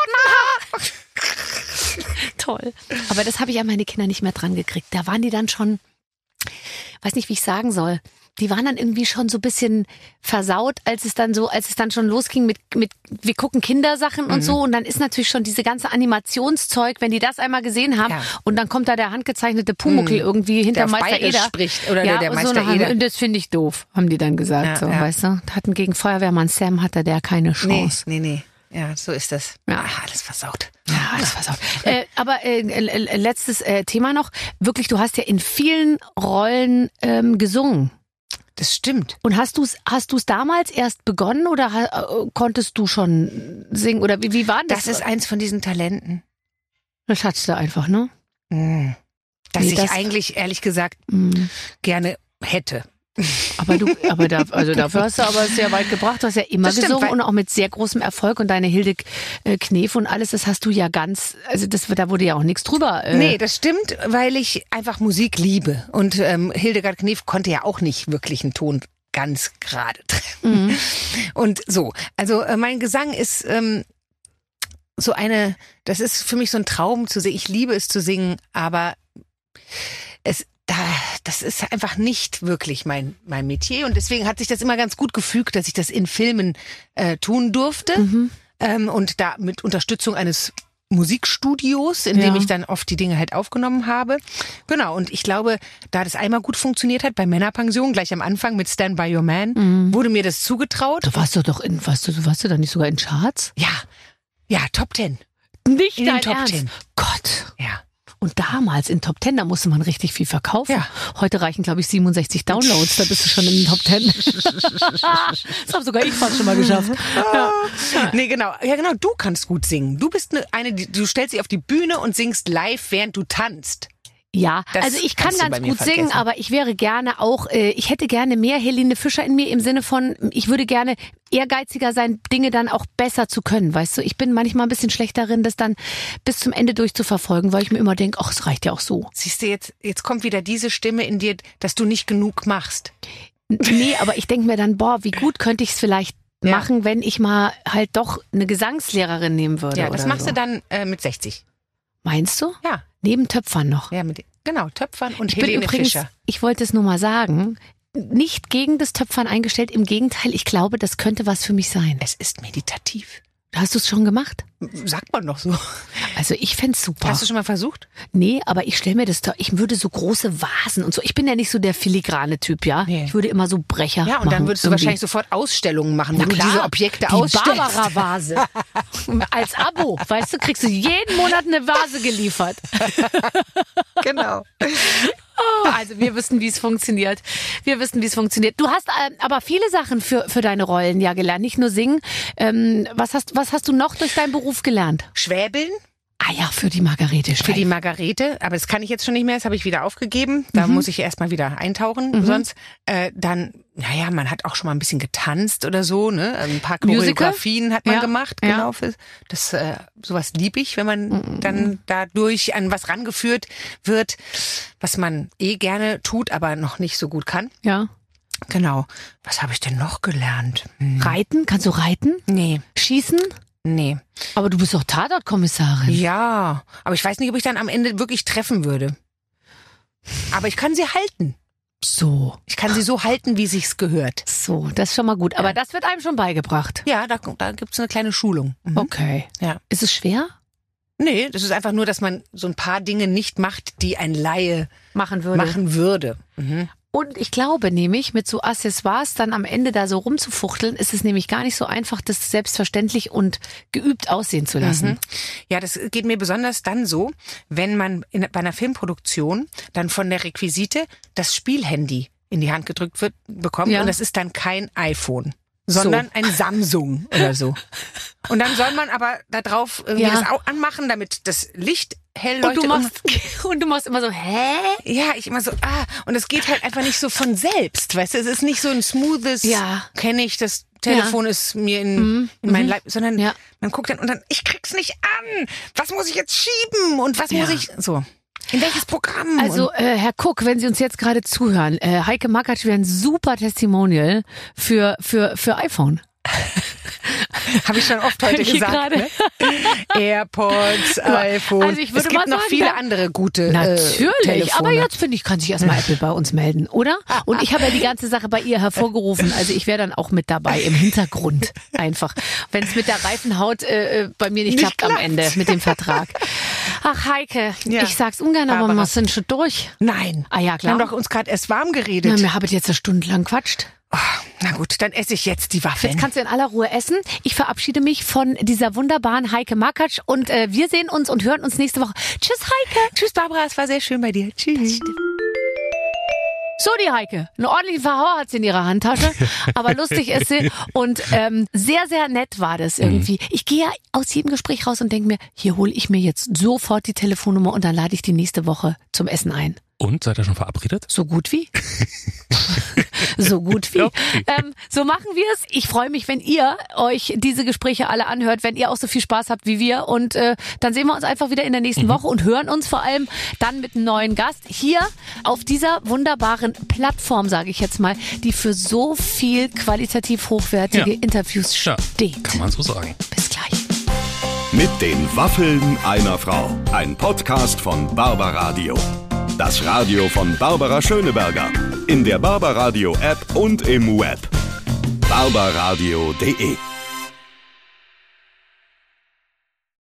roten Haar! Toll. Aber das habe ich an meine Kinder nicht mehr dran gekriegt. Da waren die dann schon, weiß nicht, wie ich sagen soll. Die waren dann irgendwie schon so ein bisschen versaut, als es dann so, als es dann schon losging mit, mit wir gucken Kindersachen und so. Und dann ist natürlich schon diese ganze Animationszeug, wenn die das einmal gesehen haben. Ja. Und dann kommt da der handgezeichnete Pumuckl irgendwie hinter Der auf Meister Bayerisch Eder. spricht, oder ja, der- der und Meister so nach- Eder. Und das finde ich doof, haben die dann gesagt. Ja, so, ja. weißt du? Hatten gegen Feuerwehrmann Sam hatte der keine Nee, Chance. nee, nee. Ja, so ist das. Ja. Ah, alles versaut. Ja, das war's auch. äh, aber äh, äh, letztes äh, Thema noch. Wirklich, du hast ja in vielen Rollen ähm, gesungen. Das stimmt. Und hast du es hast du's damals erst begonnen oder ha, äh, konntest du schon singen? Oder wie, wie war das? Das ist eins von diesen Talenten. Das hattest du einfach, ne? Mm. Dass Nee, ich das- eigentlich, ehrlich gesagt, Mhm. gerne hätte. Aber du, aber da, also dafür hast du aber sehr weit gebracht. Du hast ja immer Das stimmt, gesungen weil- und auch mit sehr großem Erfolg. Und deine Hilde äh, Knef und alles, das hast du ja ganz, also das, da wurde ja auch nichts drüber. Äh, Nee, das stimmt, weil ich einfach Musik liebe. Und ähm, Hildegard Knef konnte ja auch nicht wirklich einen Ton ganz gerade treffen. Mhm. Und so, also äh, mein Gesang ist ähm, so eine, das ist für mich so ein Traum zu singen. Ich liebe es zu singen, aber es da, das ist einfach nicht wirklich mein mein Metier. Und deswegen hat sich das immer ganz gut gefügt, dass ich das in Filmen äh, tun durfte. Mhm. Ähm, und da mit Unterstützung eines Musikstudios, in dem Ja. ich dann oft die Dinge halt aufgenommen habe. Genau, und ich glaube, da das einmal gut funktioniert hat bei Männerpension, gleich am Anfang mit Stand By Your Man, Mhm. wurde mir das zugetraut. Du warst doch doch in, warst du, warst du da nicht sogar in Charts? Ja, ja, Top Ten. Nicht In den dein Top Ernst? Ten. Gott. Ja. Und damals in Top Ten, da musste man richtig viel verkaufen. Ja. Heute reichen, glaube ich, siebenundsechzig Downloads, da bist du schon in den Top Ten. Das habe sogar ich fast schon mal geschafft. Ja. Nee, genau. Ja, genau, du kannst gut singen. Du bist eine, eine die, du stellst dich auf die Bühne und singst live, während du tanzt. Ja, Das also ich kann kannst du ganz bei mir gut singen, vergessen. aber ich wäre gerne auch, äh, ich hätte gerne mehr Helene Fischer in mir im Sinne von, ich würde gerne ehrgeiziger sein, Dinge dann auch besser zu können, weißt du? Ich bin manchmal ein bisschen schlecht darin, das dann bis zum Ende durchzuverfolgen, weil ich mir immer denke, ach, es reicht ja auch so. Siehst du, jetzt, jetzt kommt wieder diese Stimme in dir, dass du nicht genug machst. Nee, aber ich denke mir dann, boah, wie gut könnte ich es vielleicht Ja. machen, wenn ich mal halt doch eine Gesangslehrerin nehmen würde. Ja, das oder machst so. du dann äh, mit sechzig. Meinst du? Ja, Neben Töpfern noch. ja, mit, genau, Töpfern und Ich bin Helene übrigens, Fischer. ich wollte es nur mal sagen, nicht gegen das Töpfern eingestellt. Im Gegenteil, ich glaube, das könnte was für mich sein. Es ist meditativ. Hast du es schon gemacht? Sagt man doch so. Also ich fänd's super. Hast du schon mal versucht? Nee, aber ich stelle mir das doch, ich würde so große Vasen und so. Ich bin ja nicht so der filigrane Typ, ja. Nee. Ich würde immer so Brecher Ja, und machen, dann würdest du irgendwie. wahrscheinlich sofort Ausstellungen machen, wo Na du klar, diese Objekte die ausstellst. Barbara-Vase. Als Abo, weißt du, kriegst du jeden Monat eine Vase geliefert. Genau. Also wir wissen, wie es funktioniert. Wir wissen, wie es funktioniert. Du hast äh, aber viele Sachen für für deine Rollen ja gelernt, nicht nur singen. Ähm, was hast was hast du noch durch deinen Beruf gelernt? Schwäbeln Ah ja, für die Margarete. für die Margarete, aber das kann ich jetzt schon nicht mehr, das habe ich wieder aufgegeben. Da muss ich erstmal wieder eintauchen. Mhm. Sonst äh, dann, naja, man hat auch schon mal ein bisschen getanzt oder so, ne? Ein paar Musical? Choreografien hat man Ja. gemacht, Ja. genau. Für, das äh, sowas lieb ich, wenn man dann dadurch an was rangeführt wird, was man eh gerne tut, aber noch nicht so gut kann. Ja. Genau. Was habe ich denn noch gelernt? Hm. Reiten? Kannst du reiten? Nee, Schießen? nee. Aber du bist doch Tatortkommissarin. Ja, aber ich weiß nicht, ob ich dann am Ende wirklich treffen würde. Aber ich kann sie halten. So. Ich kann sie so halten, wie sich's gehört. So, das ist schon mal gut. Aber das wird einem schon beigebracht. Ja, da, da gibt's eine kleine Schulung. Mhm. Okay. Ja. Ist es schwer? Nee, das ist einfach nur, dass man so ein paar Dinge nicht macht, die ein Laie Machen würde. machen würde. Mhm. Und ich glaube nämlich, mit so Accessoires dann am Ende da so rumzufuchteln, ist es nämlich gar nicht so einfach, das selbstverständlich und geübt aussehen zu lassen. Mhm. Ja, das geht mir besonders dann so, wenn man in, bei einer Filmproduktion dann von der Requisite das Spielhandy in die Hand gedrückt wird, bekommt Ja. und das ist dann kein iPhone, sondern So. ein Samsung oder so. Und dann soll man aber da drauf irgendwie Ja. das auch anmachen, damit das Licht hell Und leuchtet. du machst, und du machst immer so, hä? Ja, ich immer so, ah, und es geht halt einfach nicht so von selbst, weißt du, es ist nicht so ein smoothes, Ja. kenne ich, das Telefon ist mir in, Mhm. in mein Mhm. Leib, sondern Ja. man guckt dann und dann, ich krieg's nicht an, was muss ich jetzt schieben und was Ja. muss ich, so, in welches Programm? Also, und, äh, Herr Cook, wenn Sie uns jetzt gerade zuhören, äh, Heike Makatsch wäre ein super Testimonial für, für, für iPhone. habe ich schon oft heute Hier gesagt, gerade. ne? AirPods, iPhone, Also ich würde es gibt mal noch sagen, viele da- andere gute Natürlich, äh, Telefone. aber jetzt finde ich, kann sich erstmal Apple bei uns melden, oder? Und ich habe ja die ganze Sache bei ihr hervorgerufen, also ich wäre dann auch mit dabei im Hintergrund einfach. Wenn es mit der Reifenhaut äh, äh, bei mir nicht, Nicht klappt am klappt. Ende mit dem Vertrag. Ach Heike, Ja. ich sag's ungern, aber Barbara. wir sind schon durch. Nein, Ah ja, wir klar. haben doch uns gerade erst warm geredet. Na, wir haben jetzt eine Stunde lang quatscht. Oh, na gut, dann esse ich jetzt die Waffeln. Jetzt kannst du in aller Ruhe essen. Ich verabschiede mich von dieser wunderbaren Heike Makatsch und äh, wir sehen uns und hören uns nächste Woche. Tschüss Heike. Tschüss Barbara, es war sehr schön bei dir. Tschüss. So, die Heike. Einen ordentlichen Verhauer hat sie in ihrer Handtasche, aber lustig ist sie und ähm, sehr, sehr nett war das irgendwie. Ich gehe ja aus jedem Gespräch raus und denke mir, hier hole ich mir jetzt sofort die Telefonnummer und dann lade ich die nächste Woche zum Essen ein. Und, seid ihr schon verabredet? So gut wie. So gut wie. Okay. Ähm, so machen wir es. Ich freue mich, wenn ihr euch diese Gespräche alle anhört, wenn ihr auch so viel Spaß habt wie wir. Und äh, dann sehen wir uns einfach wieder in der nächsten Woche und hören uns vor allem dann mit einem neuen Gast hier auf dieser wunderbaren Plattform, sage ich jetzt mal, die für so viel qualitativ hochwertige Ja. Interviews Ja, steht. kann man so sagen. Bis gleich. Mit den Waffeln einer Frau. Ein Podcast von Barbaradio. Das Radio von Barbara Schöneberger. In der Barbaradio App und im Web. barbaradio punkt de